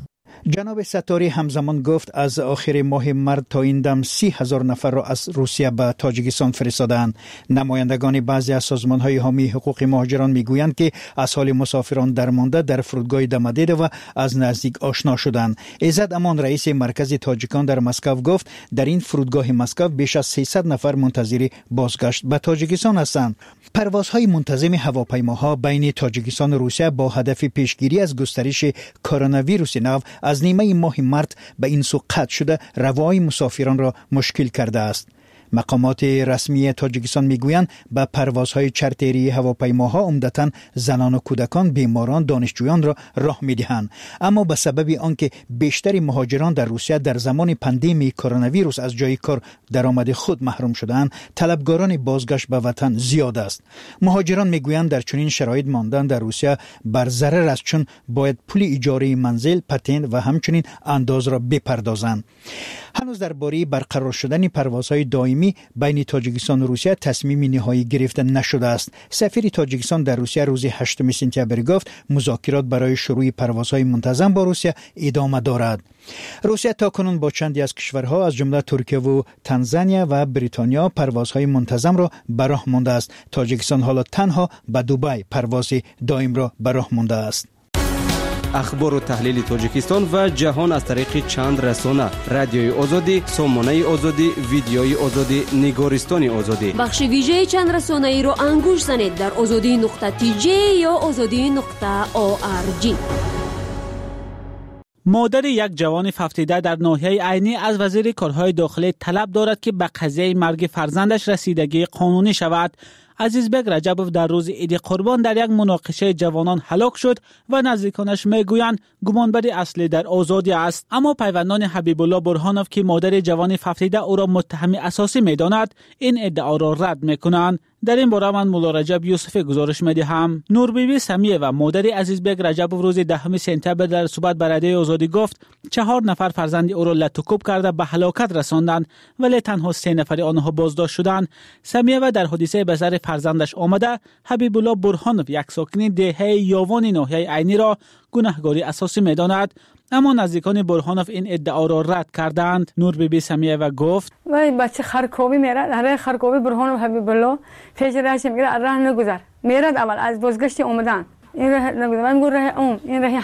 جناب ستاری همزمان گفت از آخر ماه مارس تا این دم 30,000 نفر را از روسیه به تاجیکستان فرستادند. نمایندگان بعضی از سازمان‌های حامی حقوق مهاجران میگویند که از حال مسافران درمانده در فرودگاه دمدیده و از نزدیک آشنا شدند. عزت امان رئیس مرکز تاجیکان در مسکو گفت در این فرودگاه مسکو بیش از 300 نفر منتظر بازگشت به تاجیکستان هستند. پروازهای منتظم هواپیماها بین تاجیکستان و روسیه با هدف پیشگیری از گسترش کرونا ویروس نو از نیمه ماه مارس به این سو قطع شده روای مسافران را مشکل کرده است. مقامات رسمی تاجیکستان میگویند به پروازهای چارتری هواپیماها عمدتاً زنان و کودکان، بیماران، دانشجویان را راه میدهند، اما به سبب آنکه بیشتر مهاجران در روسیه در زمان پاندمی کرونا ویروس از جای کار درآمد خود محروم شدند، طلبگاران بازگشت به وطن زیاد است. مهاجران میگویند در چنین شرایط ماندن در روسیه بر ضرر است، چون باید پول اجاره منزل، پاتنت و همچنین انداز را بپردازند. هنوز درباره برقرار شدن پروازهای دائمی بین تاجیکستان و روسیه تصمیم نهایی گرفته نشده است. سفیر تاجیکستان در روسیه روز 8 سپتامبر گفت مذاکرات برای شروع پروازهای منتظم با روسیه ادامه دارد. روسیه تاکنون با چندی از کشورها از جمله ترکیه و تانزانیا و بریتانیا پروازهای منتظم را به راه مانده است. تاجیکستان حالا تنها به دبی پرواز دائم را به راه مانده است. اخبار و تحلیل تاجیکستان و جهان از طریق چند رسانه: رادیوی آزادی، سامانه آزادی، ویدیوی آزادی، نگارستان آزادی. بخش ویژه چند رسانه ای را انگوش زنید در azadi.tj یا azadi.org. مادر یک جوان ففتیده در ناحیه عینی از وزیر کارهای داخلی طلب دارد که به قضیه مرگ فرزندش رسیدگی قانونی شود. عزیزبک رجبوف در روز عید قربان در یک مناقشه جوانان هلاک شد و نزدیکانش میگویند گمانبری اصلی در آزادی است. اما پیوندان حبیب الله برهانوف که مادر جوان ففتیده او را متهم اساسی میداند این ادعا را رد میکنند. در این باره من مولا رجب یوسفی گزارش میدهم. نور بیبی سمیه و مادر عزیزبک رجبوف روز 10 سپتامبر در صحبت با رادیوی آزادی گفت 4 نفر فرزند او را لطوکوب کرده به هلاکت رساندند ولی تنها 3 نفر آنها بازداشت شدند. سمیه و در حادثه به سر فرزندش آمده حبیب الله برهانوف یک ساکن دهه یاوان ناحیه عینی را گناهکاری اساسی میداند، اما نزدیکان برهانوف این ادعا را رد کردند. نور بیبی سمیه و گفت وای بچه خرکوبی میرد، هر خرکوبی برهانوف حبیب الله پیش راهش میگه راه نگذر، میرد اول از بازگشت اومدن این راه نگذر، من میگم راه این راه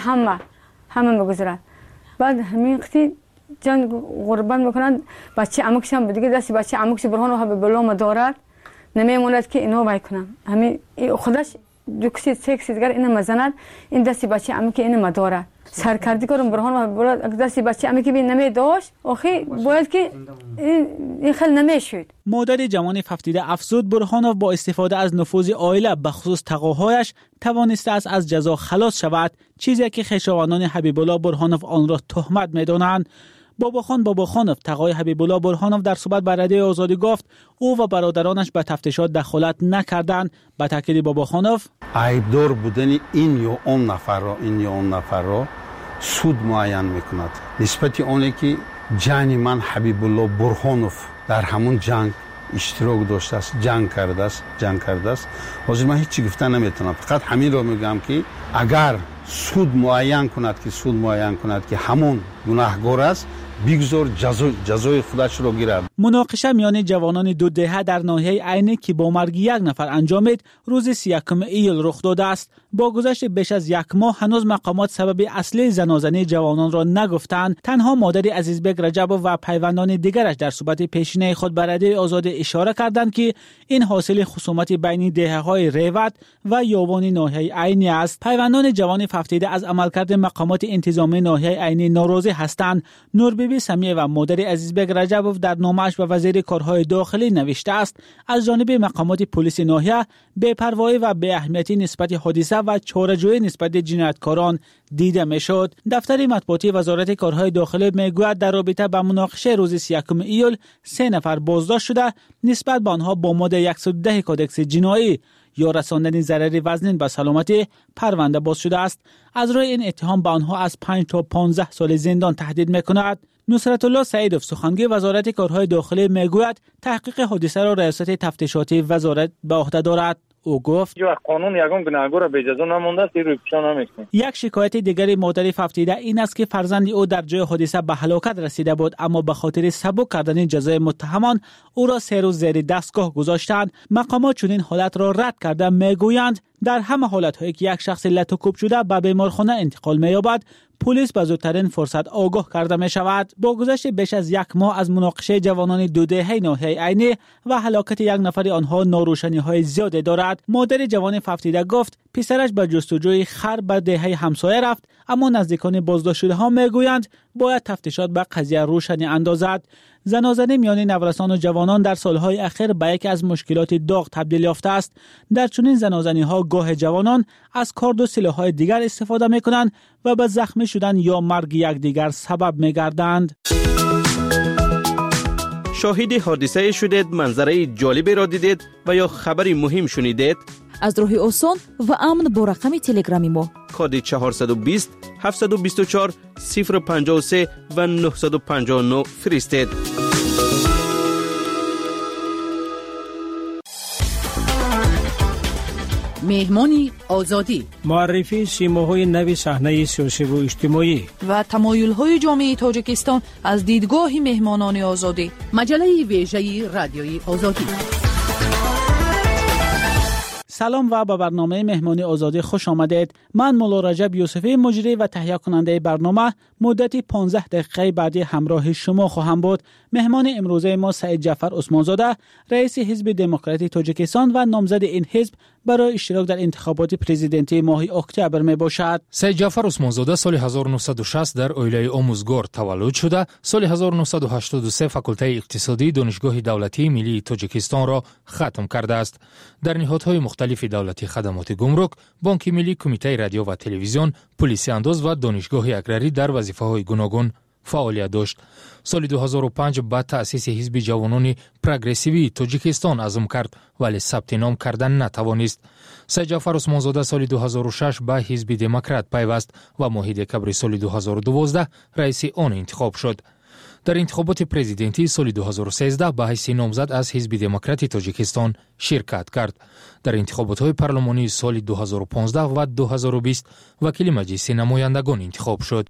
همه میگذرد. بعد همین وقتی جان قربان میکنند بچه عموکش هم دیگه دست بچه عموکش برهانوف حبیب الله ما دارد، نمیموند که اینو وای کنم، همین خودش دوکسی سکسی دیگر اینو مزند، این دستی بچه عمو که اینو مداره سرکردی کردم برهان و دستی بچه عمو که نمی داشت آخی باید که این خیلی نمیشد. مادر جوان ففتیده افزود برهانوف با استفاده از نفوذ عائله به خصوص تقاهایش توانسته است از جزا خلاص شود، چیزی که خویشاوندان حبیب الله برهانوف آن را تهمت می‌دانند. باباخانوف تقای حبیب الله برهانوف در صحبت با رادیوی آزادی گفت او و برادرانش به تفتیشات دخالت نکردند. به تاکید باباخانوف عیبدار بودن این یا اون نفر را سود معین میکند نسبت اونی که جان من حبیب الله برهانوف در همون جنگ اشتراک داشته است، جنگ کرده است. حاضر من هیچی گفتن نمیتونم، فقط همین رو میگم که اگر سود معین کند که همون گناهکار است بگذار جزای خودش رو گیرد. مناقشه میان جوانان دو دهه در ناحیه عینی که با مرگ یک نفر انجامید روز 31 ایل رخ داده است. با گذشت بیش از 1 ماه هنوز مقامات سبب اصلی زنازنی جوانان را نگفتند. تنها مادر عزیزبک رجبوف و پیوندان دیگرش در صحبت پیشینه خود به رادیوی آزادی اشاره کردند که این حاصل خصومت بین دهه‌های ریوت و یاوان ناحیه عینی است. پیوندان جوان ففتیده از عملکرد مقامات انتظامی ناحیه عینی ناراضی هستند. نور بیبی سمیه و مادر عزیزبک رجبوف در نامه‌اش به وزیر کارهای داخلی نوشته است از جانب مقامات پلیس ناحیه بی‌پروایی و بی اهمیتی نسبت حادثه و چاره‌جویی نسبت جنایتکاران دیده میشد. دفتر مطبوعاتی وزارت کارهای داخلی میگوید در رابطه با مناقشه روز 31 ایول 3 نفر بازداشت شده نسبت به آنها با ماده 110 کدکس جنایی یا رساندن ضرر وزنین به سلامتی پرونده باز شده است. از روی این اتهام به آنها از 5 تا 15 سال زندان تهدید میکند. نصرت الله سعیدوف سخنگوی وزارت کارهای داخلی میگوید تحقیق حادثه را ریاست تفتیشاتی وزارت به عهده دارد. او گفت قانون یگان گناهگار را به اجازه نمونده است، روی پیشا نمیکنیم. یک شکایت دیگری مادر 17 این است که فرزند او در جای حادثه به هلاکت رسیده بود، اما به خاطر سبک کردن جزای متهمان او را 3 روز زیر دستگاه گذاشتند. مقامات چنین حالت را رد کرده میگویند در همه حالت‌هایی که یک شخص لت و کوب شده به بیمارخانه انتقال می‌یابد، پلیس به زودترین فرصت آگاه کرده می شود. با گذشت بیش از 1 ماه از مناقشه جوانان 2 دهه ناحیه عینی و هلاکت یک نفر آنها ناروشنی‌های زیادی دارد. مادر جوان 17 گفت پسرش به جستجوی خر به دهه همسایه رفت، اما نزدیکان بازداشت شده ها میگویند باید تفتیشات به قضیه روشنی اندازد. زنازنی میان نورسان و جوانان در سالهای اخیر به یکی از مشکلات داغ تبدیل یافته است. در چنین زنازنی ها گاه جوانان از کارد و سلاح‌های دیگر استفاده میکنند و به زخمی شدن یا مرگ یکدیگر سبب میگردند. شاهد حادثه شدید، منظره جالبی را دیدید و یا خبری مهم شنیدید؟ از راه آسان و امن با رقم تلگرامی ما کد 420 724 053 و 959 فرستید. مهمانی آزادی، معرفی سیماهای نوی صحنه سیاسی و اجتماعی و تمایل‌های جامعه تاجیکستان از دیدگاه مهمانان آزادی. مجله ویژه رادیوی آزادی. سلام و به برنامه مهمانی آزادی خوش آمدید. من مولا رجب یوسفی مجری و تهیه کننده برنامه مدتی 15 دقیقه بعدی همراه شما خواهم بود. مهمان امروزه ما سعید جعفر عثمانزاده، رئیس حزب دموکراتی تاجیکستان و نامزد این حزب برای اشتراک در انتخابات پرزیدنتی ماه اکتبر می باشد. سعید جعفر عثمانزاده سال 1960 در اویلای آموزگار تولد شده. سال 1983 فاکولته اقتصادی دانشگاه دولتی ملی تاجیکستان را ختم کرده است. در نهادهای مختلف دولتی خدمات گمرک، بانک ملی، کمیته رادیو و تلویزیون، پلیس انداز و دانشگاه اگرری در وظیفه‌های گوناگون فعالیت داشت. سال 2005 بعد تأسیس حزب جوانان پروگرسیوی تاجیکستان عزم کرد، ولی ثبت نام کردن نتوانست. سعید جعفر عثمانزاده سال 2006 به حزب دموکرات پیوست و ماه دکبر سال 2012 رئیس آن انتخاب شد. در انتخابات پرزیدنتی سال 2013 به حیث نامزد از حزب دموکراتی تاجیکستان شرکت کرد. در انتخابات پارلمانی سال 2015 و 2020 وکیل مجلس نمایندگان انتخاب شد.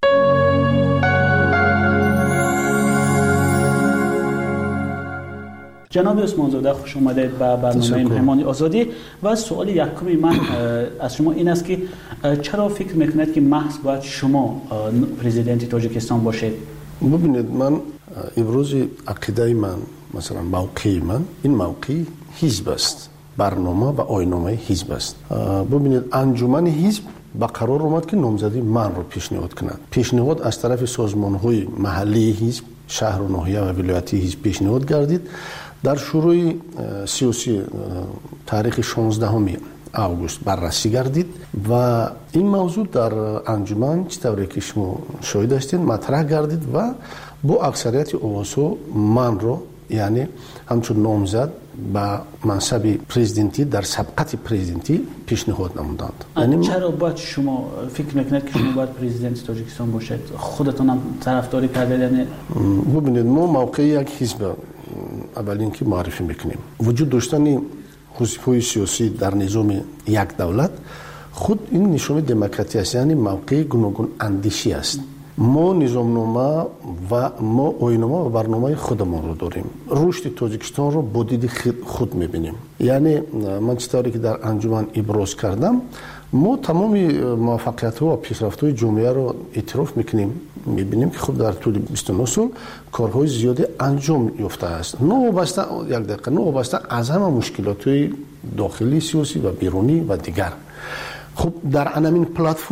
جناب عثمانزاده خوش آمدید به برنامه مهمانی آزادی. و سوال یکمی من از شما این است که چرا فکر میکنید که محض باید شما پرزیدنت تاجیکستان باشید؟ ببینید، من امروز عقیده من، مثلا موقع من، این موقع حزب است، برنامه و آیین‌نامه حزب است. ببینید، انجمن حزب با قرار اومد که نامزدی من رو پیشنهاد کند. پیشنهاد از طرف سازمان‌های محلی حزب، شهر و ناحیه و ولایتی حزب پیشنهاد گردید. در شروع سیاسی تاریخ 16 اوگوست بررسی گردید و این موضوع در انجمن چطوری که شما شاهد هستید مطرح گردید و با اکثریت اواسو من رو، یعنی همچون نامزد با منصب پرزیدنتی در سبقت پرزیدنتی پیشنهاد نمودند. یعنی چرا باید شما فکر میکنید که شما باید پرزیدنت تاجیکستان باشید؟ خودتون هم طرفداری کردید؟ یعنی ببینید، ما موقع یک حزب اولین که معرفی میکنیم، وجود داشتن حزب‌های سیاسی در نظام یک دولت خود این نشان دموکراسی است، یعنی موقع گوناگون اندیشی است. ما نظامنامه و ما آیین‌نامه و برنامه خودمان رو داریم. رشد تاجیکستان رو با دید خود میبینیم. یعنی من چطوری که در انجمن ابراز کردم، ما تمام موفقیت‌ها و پیشرفت‌های جامعه رو اعتراف میکنیم، میبینیم که خب در طول 29 سال کارهای زیادی انجام یافته است. نوابسته یک دقیقه نوابسته از همه مشکلات‌های داخلی سیاسی و بیرونی و دیگر. خب در همین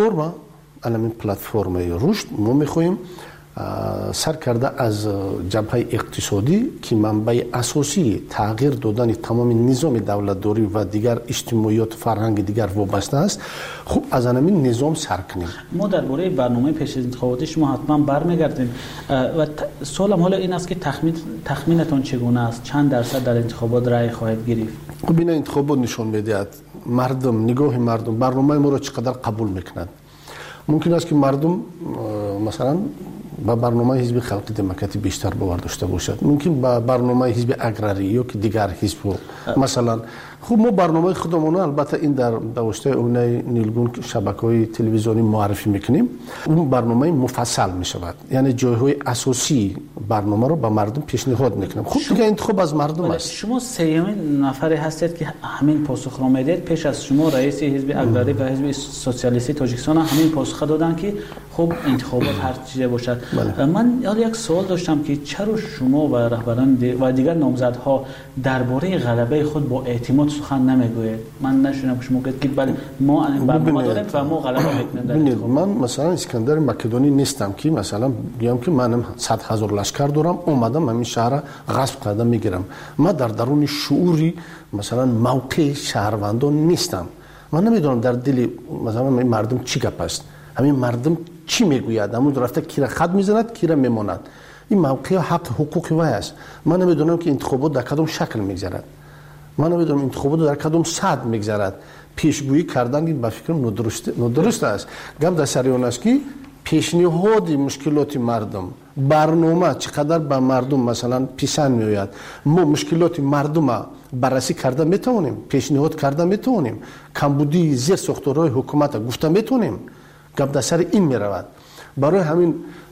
پلتفرم رشد ما میخواهیم سر کرده از جبهه اقتصادی که منبع اساسی تغییر دادن تمام نظام دولتداری و دیگر اجتماعیات فرهنگ دیگر وابسته است. خب از همین نظام سر کنیم. ما درباره برنامه پیش از انتخاباتی شما حتما برمیگردیم و سوالم حالا این است که تخمینتون چگونه است؟ چند درصد در انتخابات رأی خواهید گرفت؟ خب این انتخابات نشون میدهد مردم، نگاه مردم برنامه ما را چقدر قبول میکنند. ممکن است که مردم مثلا با برنامه حزب خلق دموکراتی بیشتر باور داشته باشد. ممکن با برنامه حزب اگراری یا که دیگر حزب مثلا خب ما برنامه خودمون البته این در دوشته اونای نیلگون شبکه‌های تلویزیونی معرفی میکنیم. اون برنامه مفصل میشود، یعنی جایهای اساسی برنامه رو به مردم پیشنهاد میکنیم. خب دیگه انتخاب از مردم است. شما سومین نفری هستید که همین پاسخ را میدید. پیش از شما رئیس حزب اگراری و حزب سوسیالیستی تاجیکستان همین پاسخ دادن که خب انتخابات هر چیزی باشد. من یک سوال داشتم که چرا شما و رهبران و دیگر نامزدها درباره غلبه خود با اعتماد سخن نمیگوید؟ من نشونم شما گفت که بله ما برنامه داریم و ما غلبه میکنیم. من مثلا اسکندر مقدونی نیستم که مثلا بگم که منم 100,000 لشکر دارم اومدم همین شهر غصب کردم میگیرم. من در درون شعوری مثلا موقع شهروندان نیستم. من نمیدونم در دل مثلا مردم چی گپ است. همین مردم چی میگوید؟ همون رفته کی را خط میزند کی را میماند. این موقع حق حقوق وای است. من نمیدونم که انتخابات در کدام شکل میگذرد. من نمیدونم انتخابات در کدام سطح میگذرد. پیشگویی کردن این به فکرم ندرست است. گم در سر اون است که پیشنهاد مشکلات مردم، برنامه چقدر به مردم مثلا پیشن میآید، ما مشکلات مردم بررسی کرده میتونیم، پیشنهاد کرده میتونیم، کمبودی زیر ساختارهای حکومت گفته میتونیم. گپ در سر این میرود. برای همین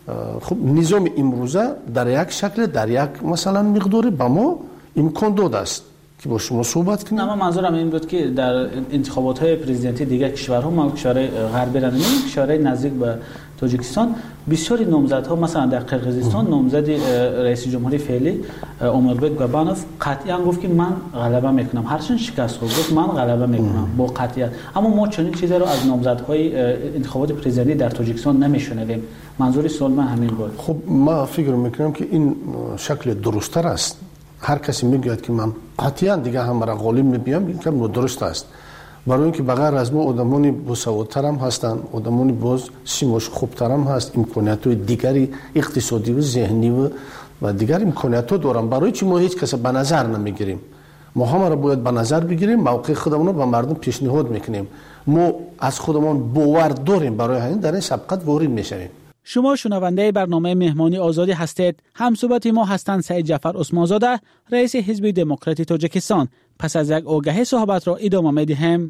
خب نظام امروزه در یک شکل در یک مثلا مقداری به ما امکان داده است که با شما صحبت کنیم. اما منظورم این بود که در انتخابات های پرزیدنتی دیگر کشورها، ما کشورهای غربی را نمی‌بینیم، کشورهای نزدیک به تاجیکستان بسیاری نامزدها، مثلا در قرقیزستان نامزد رئیس جمهوری فعلی اومربک گابانوف قطعا گفت که من غلبه میکنم، هرچند شکست خورد گفت من غلبه میکنم با قطعیت. اما ما چنین چیزی رو از نامزدهای انتخابات پرزیدنتی در تاجیکستان نمیشنویم. منظور سوال من همین بود. خب ما فکر میکنم که این شکل درست‌تر است. هر کسی میگوید که من قطعا دیگه هم برای غالب میبیم، این کم درست است. برای اینکه بغیر از ما آدمانی باسوادتر هم هستند، آدمانی باز سیماش خوبتر هم هست، امکانیت‌های دیگری اقتصادی و ذهنی و دیگر امکانیت‌ها دارن. برای چی ما هیچ کس به نظر نمیگیریم؟ ما هم را باید به نظر بگیریم، موقع خودمون رو به مردم پیشنهاد میکنیم. ما از خودمون باور داریم، برای همین در این سبقت وارد میشویم. شما شنونده برنامه مهمانی آزادی هستید. همصحبت ما هستند سعید جعفر عثمانزاده، رئیس حزب دموکراتی تاجیکستان. پس از یک آگهی صحبت را ادامه می‌دهیم.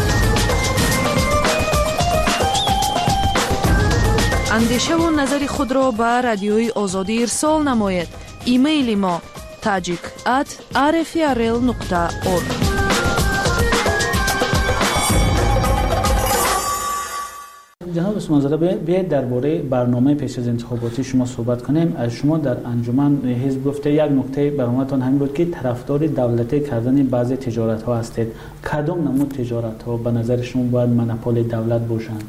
اندیشه و نظر خود را به رادیوی آزادی ارسال نمایید. ایمیل ما tajik@rfrl.org. جناب عثمانزاده، بیاید درباره برنامه پیش از انتخاباتی شما صحبت کنیم. از شما در انجمن حزب گفته یک نکته برنامه‌تان همین بود که طرفدار دولتی کردن بعضی تجارت ها هستید. کدام نمود تجارت ها به نظر شما باید منپول دولت باشند؟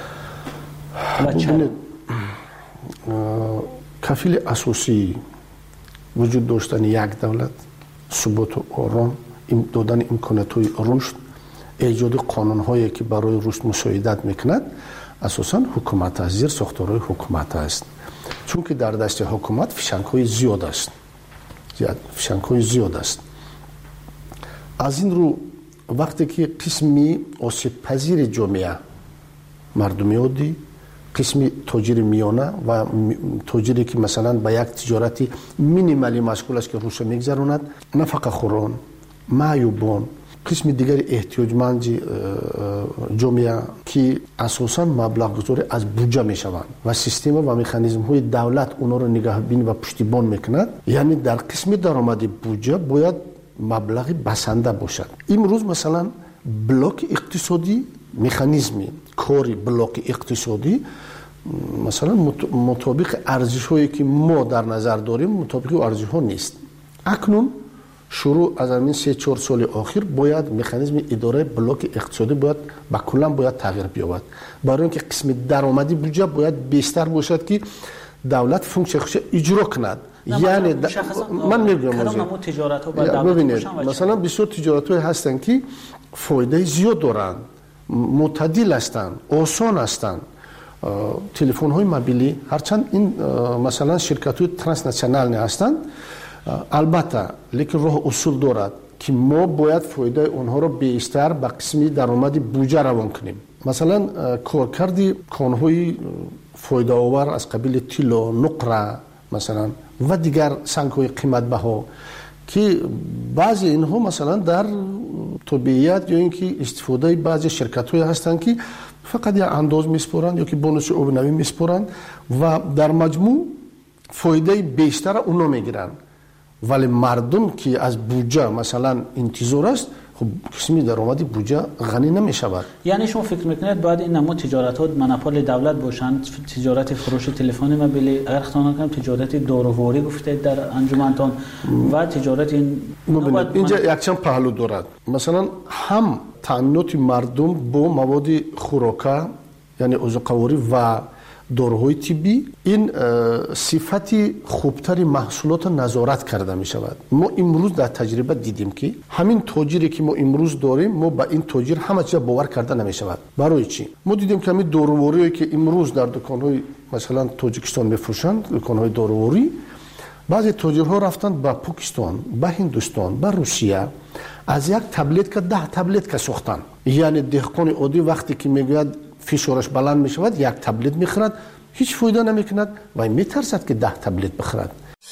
کفیل اساسی وجود داشتن یک دولت، ثبات و آرام، دادن امکانات‌های رشد، ایجاد قانون‌هایی که برای رشد مساعدت میکند، اساساً حکومت است، زیر ساختارهای حکومت است. چون که در دست حکومت فشنگ‌های زیاد است. فشنگ‌های زیاد است. از این رو وقتی که قسمی آسیب پذیر جامعه، مردم عادی، قسمی تاجر میانه و تاجری که مثلا به یک تجارتی مینیمالی مشغول است که روش میگذراند، نفقه خوران، معیوبان، قسم دیگر احتیاجمند جامعه که اساساً مبلغ گذاری از بودجه میشوند و سیستم و مکانیزم های دولت اونا رو نگهبانی و پشتیبان میکند. یعنی در قسم درآمد بودجه باید مبلغی بسنده باشد. امروز مثلا بلاک اقتصادی، مکانیزمی کاری بلاک اقتصادی مثلا مطابق ارزش هایی که ما در نظر داریم مطابق ارزش ها نیست. اکنون شروع از همین 3-4 سال آخر باید مکانیزم اداره بلاک اقتصادی باید با کلا باید تغییر بیابد. برای اینکه قسم درآمدی بودجه باید بیشتر باشد که دولت فونکشن خودش اجرا کند. یعنی من میگم ببینید مثلا بسیار تجارت‌های هستن که فایده زیاد دارن، معتدل هستن، آسان هستن. تلفن‌های موبیلی هرچند این مثلا شرکت‌های ترانسنشنال هستند، البته لیکن راه اصول دارد که ما باید فایده اونها رو بیشتر به قسمی درآمد بودجه روان کنیم. مثلا کارکردی کانهای فایده آور از قبیل طلا، نقره مثلا و دیگر سنگ‌های قیمت بها که بعضی اینها مثلا در طبیعیت یا اینکه استفاده بعضی شرکت‌های هستند که فقط یک انداز میسپارند یا که بونوس آبنوی میسپارند و در مجموع فایده بیشتر اونا میگیرند، ولی مردم که از بودجه مثلا انتظار است خب قسمی درآمد بودجه غنی نمیشود. یعنی شما فکر میکنید باید این نمود تجارت ها منوپول دولت باشند؟ تجارت فروش تلفن موبیلی، اگر خطا نکنم تجارت داروواری گفتید در انجمنتان و تجارت اینجا یک چند پهلو دارد. مثلا هم تامینات مردم با مواد خوراکه یعنی عضوقواری و داروهای طبی این صفتی خوبتری محصولات نظارت کرده می شود. ما امروز در تجربه دیدیم که همین تاجری که ما امروز داریم ما با این تاجر همه چیز باور کرده نمی شود. برای چی؟ ما دیدیم که همین داروواری که امروز در دکان‌های مثلا تاجیکستان می‌فروشند، دکان‌های داروواری، بعضی تاجرها رفتند به پاکستان، به هندوستان، به روسیه از یک تبلت که 10 تبلت که ساختن. یعنی دهقان عادی وقتی که میگوید فشارش بلند می شود یک تبلت میخورد، هیچ فایده نمی کند و میترسد که 10 تبلت بخورد.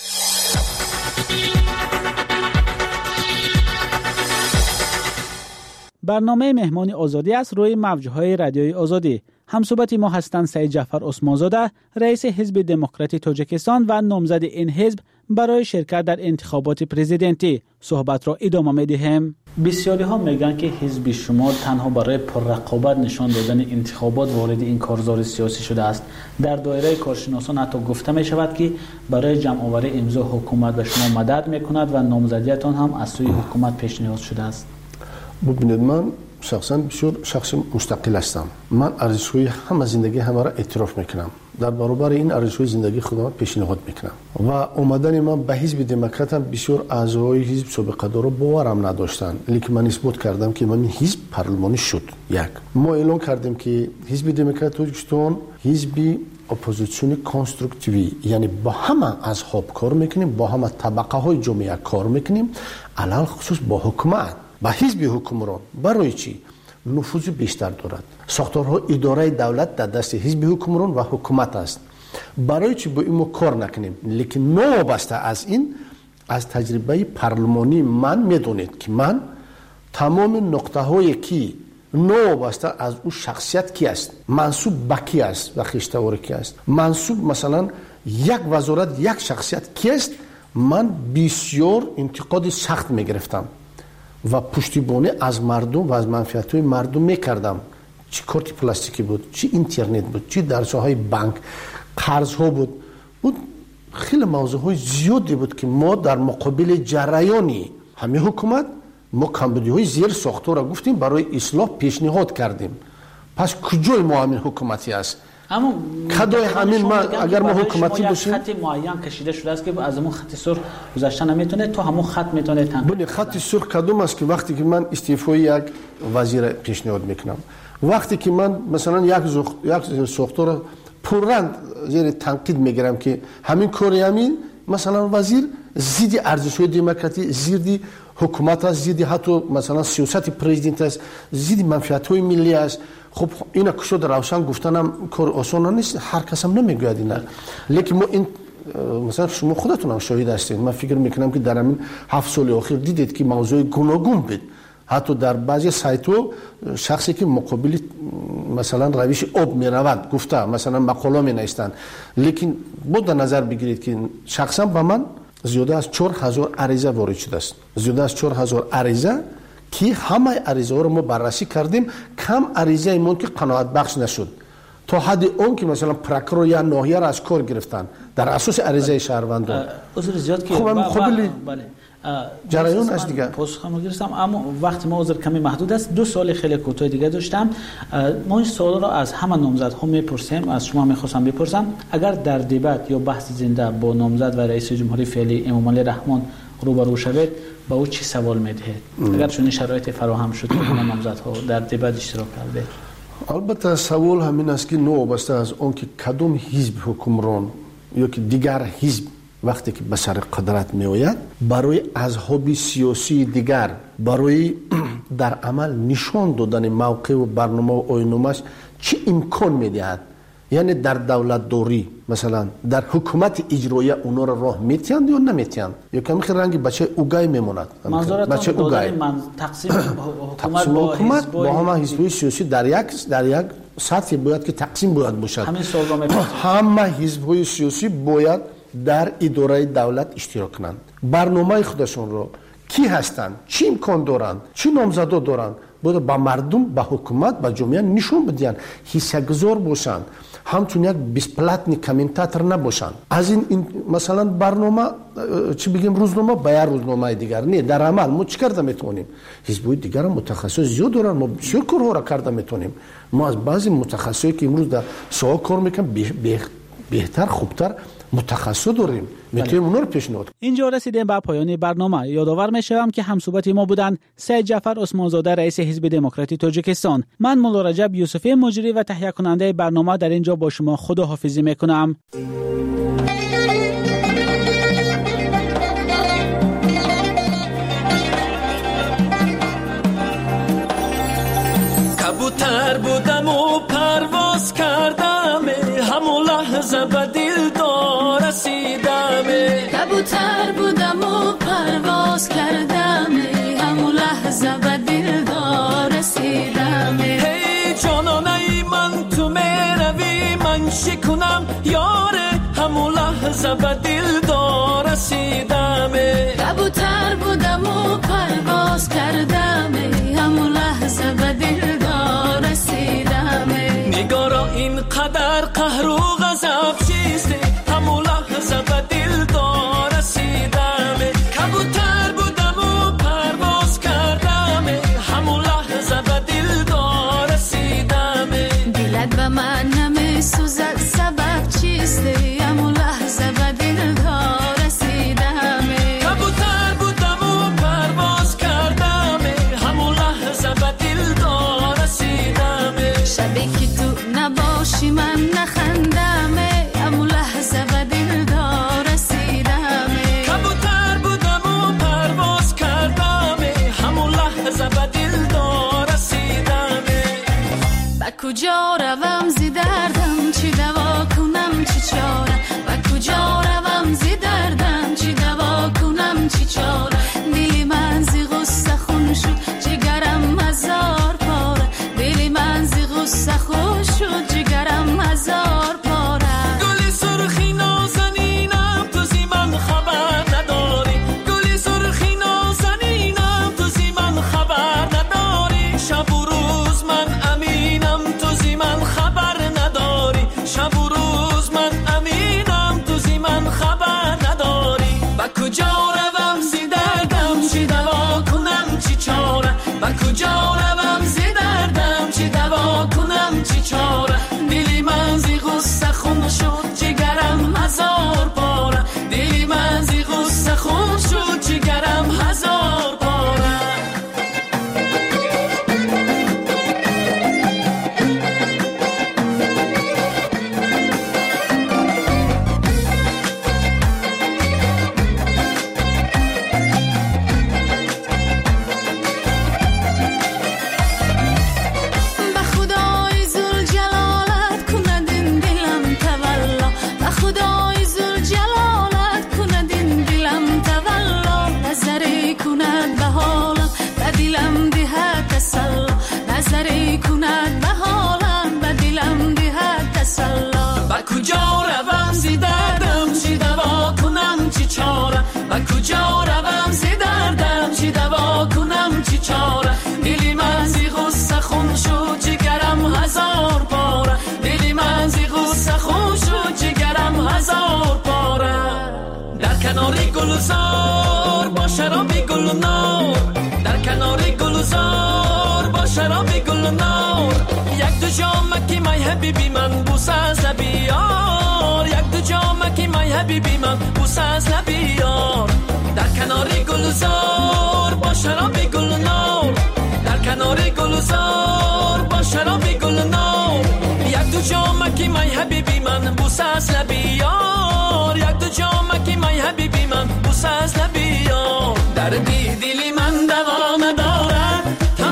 برنامه مهمان آزادی است روی موجهای رادیوی آزادی. همصحبت ما هستند سعید جعفر عثمانزاده، رئیس حزب دموکراتی تاجیکستان و نامزد این حزب برای شرکت در انتخابات پرزیدنتی. صحبت را ادامه می‌دهیم. بسیاری ها میگن که حزب شما تنها برای پررقابت نشان دادن انتخابات وارد این کارزار سیاسی شده است. در دایره کارشناسان حتی گفته می شود که برای جمع آوری امضا حکومت به شما مدد میکند و نامزدیتان هم از سوی حکومت پیشنهاد شده است. ببینید من شخصا بسیار شخص مستقل هستم. من ارزش‌های همه زندگی همه را اعتراف میکنم. در برابر این ارزش‌های زندگی خودم پیشنهاد میکنم و اومدن من به حزب دموکرات هم بسیار اعضای حزب سابقه دارا باورم نداشتن، لیکن من اثبات کردم که من حزب پارلمانی شد. یک ما اعلان کردیم که حزب دموکرات تاجیکستان حزب اپوزیسیون کنستروکتیوی، یعنی با همه اصحاب کار میکنیم، با همه طبقه های جامعه کار میکنیم، علل خصوص با حکومت با حزب حکمران. برای چی؟ نفوذ بیشتر دارد. ساختارها اداره دولت در دست حزب حکمران و حکومت است. برای چی با این ما کار نکنیم؟ لیکن نوابسته از این، از تجربه پارلمانی من میدونید که من تمام نقطه هایی که نوابسته از او شخصیت کی است، منصوب به کی است و خیشتوار کی است، منصوب مثلا یک وزارت یک شخصیت کی است، من بسیار انتقاد سخت میگرفتم و پشتیبانی از مردم و از منفعت‌های مردم میکردم. چی کارت پلاستیکی بود، چی اینترنت بود، چی درس‌های بانک، قرض‌ها بود خیلی موضوع‌های زیادی بود که ما در مقابل جریانی همه حکومت ما کمبودی‌های زیر ساختار را گفتیم برای اصلاح پیشنهاد کردیم. پس کجای ما همین حکومتی است؟ اما کدای همین ما اگر ما حکومتی باشیم خط معین کشیده شده است که از همون خط سرخ گذشته نمیتونه، تو همون خط میتونه ببین خط سرخ کدوم است که وقتی که من استعفای یک وزیر پیشنهاد میکنم، وقتی که من مثلا یک ساختار پررنگ زیر تنقید میگیرم که همین کاری همین مثلا وزیر ضد ارزش‌های دموکراتی، ضد حکومت است، ضد حتی مثلا سیاست پرزیدنت است، ضد منفعت‌های ملی است، خب اینا که شد روشن گفتنم کار آسان نیست، هر کس هم نمیگوید اینا. لیکن ما این مثلا شما خودتون هم شاهد هستید، من فکر میکنم که در همین 7 سال اخیر دیدید که موضوع گوناگون بود. حتی در بعضی سایت‌ها شخصی که مقابل مثلا روش آب میرود گفته مثلا مقاله مینویسند، لیکن با در نظر بگیرید که شخصا به من زیاده از 4000 عریضه وارد شده است. زیاده از 4000 عریضه که همه عریضه ها رو ما بررسی کردیم، کم عریضه ایمون که قناعت بخش نشد، تا حد اون که مثلا پرکرور یا ناحیه را از کار گرفتن در اساس عریضه شهروندان. عذر زیاد که بله جریان است دیگه. پاسخم گرفتم، اما وقت ما عذر کمی محدود است. 2 سال خیلی کوتاه دیگه داشتم. ما این سوال را از همه نامزدها میپرسیم، از شما میخواستم بپرسم اگر در دیبات یا بحث زنده با نامزد و رئیس جمهوری فعلی امامعلی رحمان روبرو شوید با او چی سوال میدهید؟ اگر چون شرایط فراهم شد که همه نامزدها در دیبات اشتراک کرده؟ البته سوال همین است که وابسته از اون که کدوم حزب حکمران یا که دیگر حزب وقتی که به سر قدرت می آید برای اصحاب سیاسی دیگر، برای در عمل نشان دادن موقع و برنامه و آیین‌نامه‌اش چه امکان میدهد. یعنی در دولت دوری مثلا در حکومت اجرایی اونا را راه میتیند یا نمیتیند یا کمی خیلی رنگی بچه اوگای میموند. بچه اوگای تقسیم حکومت با همه حزب‌های سیاسی در یک سطح باید که تقسیم باید باشد. همه حزب‌های سیاسی باید در اداره دولت اشتراک کنند. برنامه خودشون رو کی هستند، چی امکان دارند، چی نامزدا دارند، باید با مردم، با حکومت، با جامعه نشون بدین، حصه‌گذار باشند. همچون یک بیسپلاتنی کامنتاتور نباشند. از این مثلا برنامه چی بگیم روزنامه با یا روزنامه دیگر نه، در عمل ما چی کرده میتونیم؟ حزب‌های دیگر متخصص زیاد دارن، ما بسیار کارها را کرده میتونیم. ما از بعضی متخصصی که امروز در سوال کار میکنن بهتر خوبتر متخصص داریم، میتونیم اونا رو پیشنهاد. اینجا رسیدیم به پایان برنامه. یادآور میشم که همصحبت ما بودند سید جعفر عثمانزاده رئیس حزب دموکراتی تاجیکستان. من مولا رجب یوسفی مجری و تهیه کننده برنامه در اینجا با شما خداحافظی میکنم. کبوتر بودم و پرواز کردم، همون لحظه به دلدار رسیدم. کبوتر بودم و پرواز کردم، همون لحظه به دلدار رسیدم. هی جانانه من تو میروی من شکنم یاره، همون لحظه به دلدار رسیدم. کبوتر بودم و پرواز کردم، همون لحظه به دلدار رسیدم. نگارا اینقدر قهر و غضب چیسته، همون لحظه به دلدار رسیدم. کبوتر بودم و پرواز کردم، همون لحظه به دلدار رسیدم. دلت به من نمیسوزد سبب چیسته، همون لحظه به دلدار رسیدم. کبوتر بودم و پرواز کردم، همون لحظه به دلدار رسیدم. شبی که تو نباشی من نخندم، همون لحظه به دلدار رسیدم. کبوتر بودم و پرواز کردم، همون لحظه به دلدار رسیدم. با کجا روم زی دردم، چی دوا کنم چی چاره. با کجا روم زی دردم، چی دوا کنم چی چاره. دلی من زی غصه خون شد، جگرم هزار پاره. دلی من زی غصه خون شد، جگرم هزار پاره. گلی سرخی نازنینم تو زی من خبر نداری. گلی سرخی نازنینم تو زی من خبر نداری. شب و روز من امینم تو زی من خبر نداری. شب و روز من امینم تو زی من خبر نداری. با کجا روم زی دردم، چی دوا کنم چی چاره. با کجا روم زی دردم، چی دوا کنم چی چاره. دلی من زی غصه خون شد، جگرم هزار پاره. دلی من زی غصه خون شد، جگرم هزار پاره. به خدای ذوالجلالت کند این دلم تولا. به خدای ذوالجلالت کند این دلم تولا. نظری کند به حالم، به دلم دهد تسلا. نظری کند به حالم، به دلم دهد تسلا. با کجا روم زی دردم، چی دوا کنم چی چاره. با کجا روم زی دردم، چی دوا کنم چی چاره. دلی من زی غصه خون شد، جگرم هزار پاره. دلی من زی غصه خون شد، جگرم هزار پاره. در کنار گلزار با شراب گل و نار. در کنار گلزار با شراب گل و نار. یک دو جام کی مای حبیبی من بوسه از لبی یار. یک دو جام کی مای حبیبی من بوسه از لبی یار. در کنار گلزار با شراب گل و نار. در کنار گلزار با شراب گل و نار. یک دو جام کی مای حبیبی من بوسه از لبی یار. یک دو جام کی مای حبیبی من بوسه از لبی یار. دردی دلی من دوا ندارد،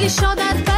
دل شادت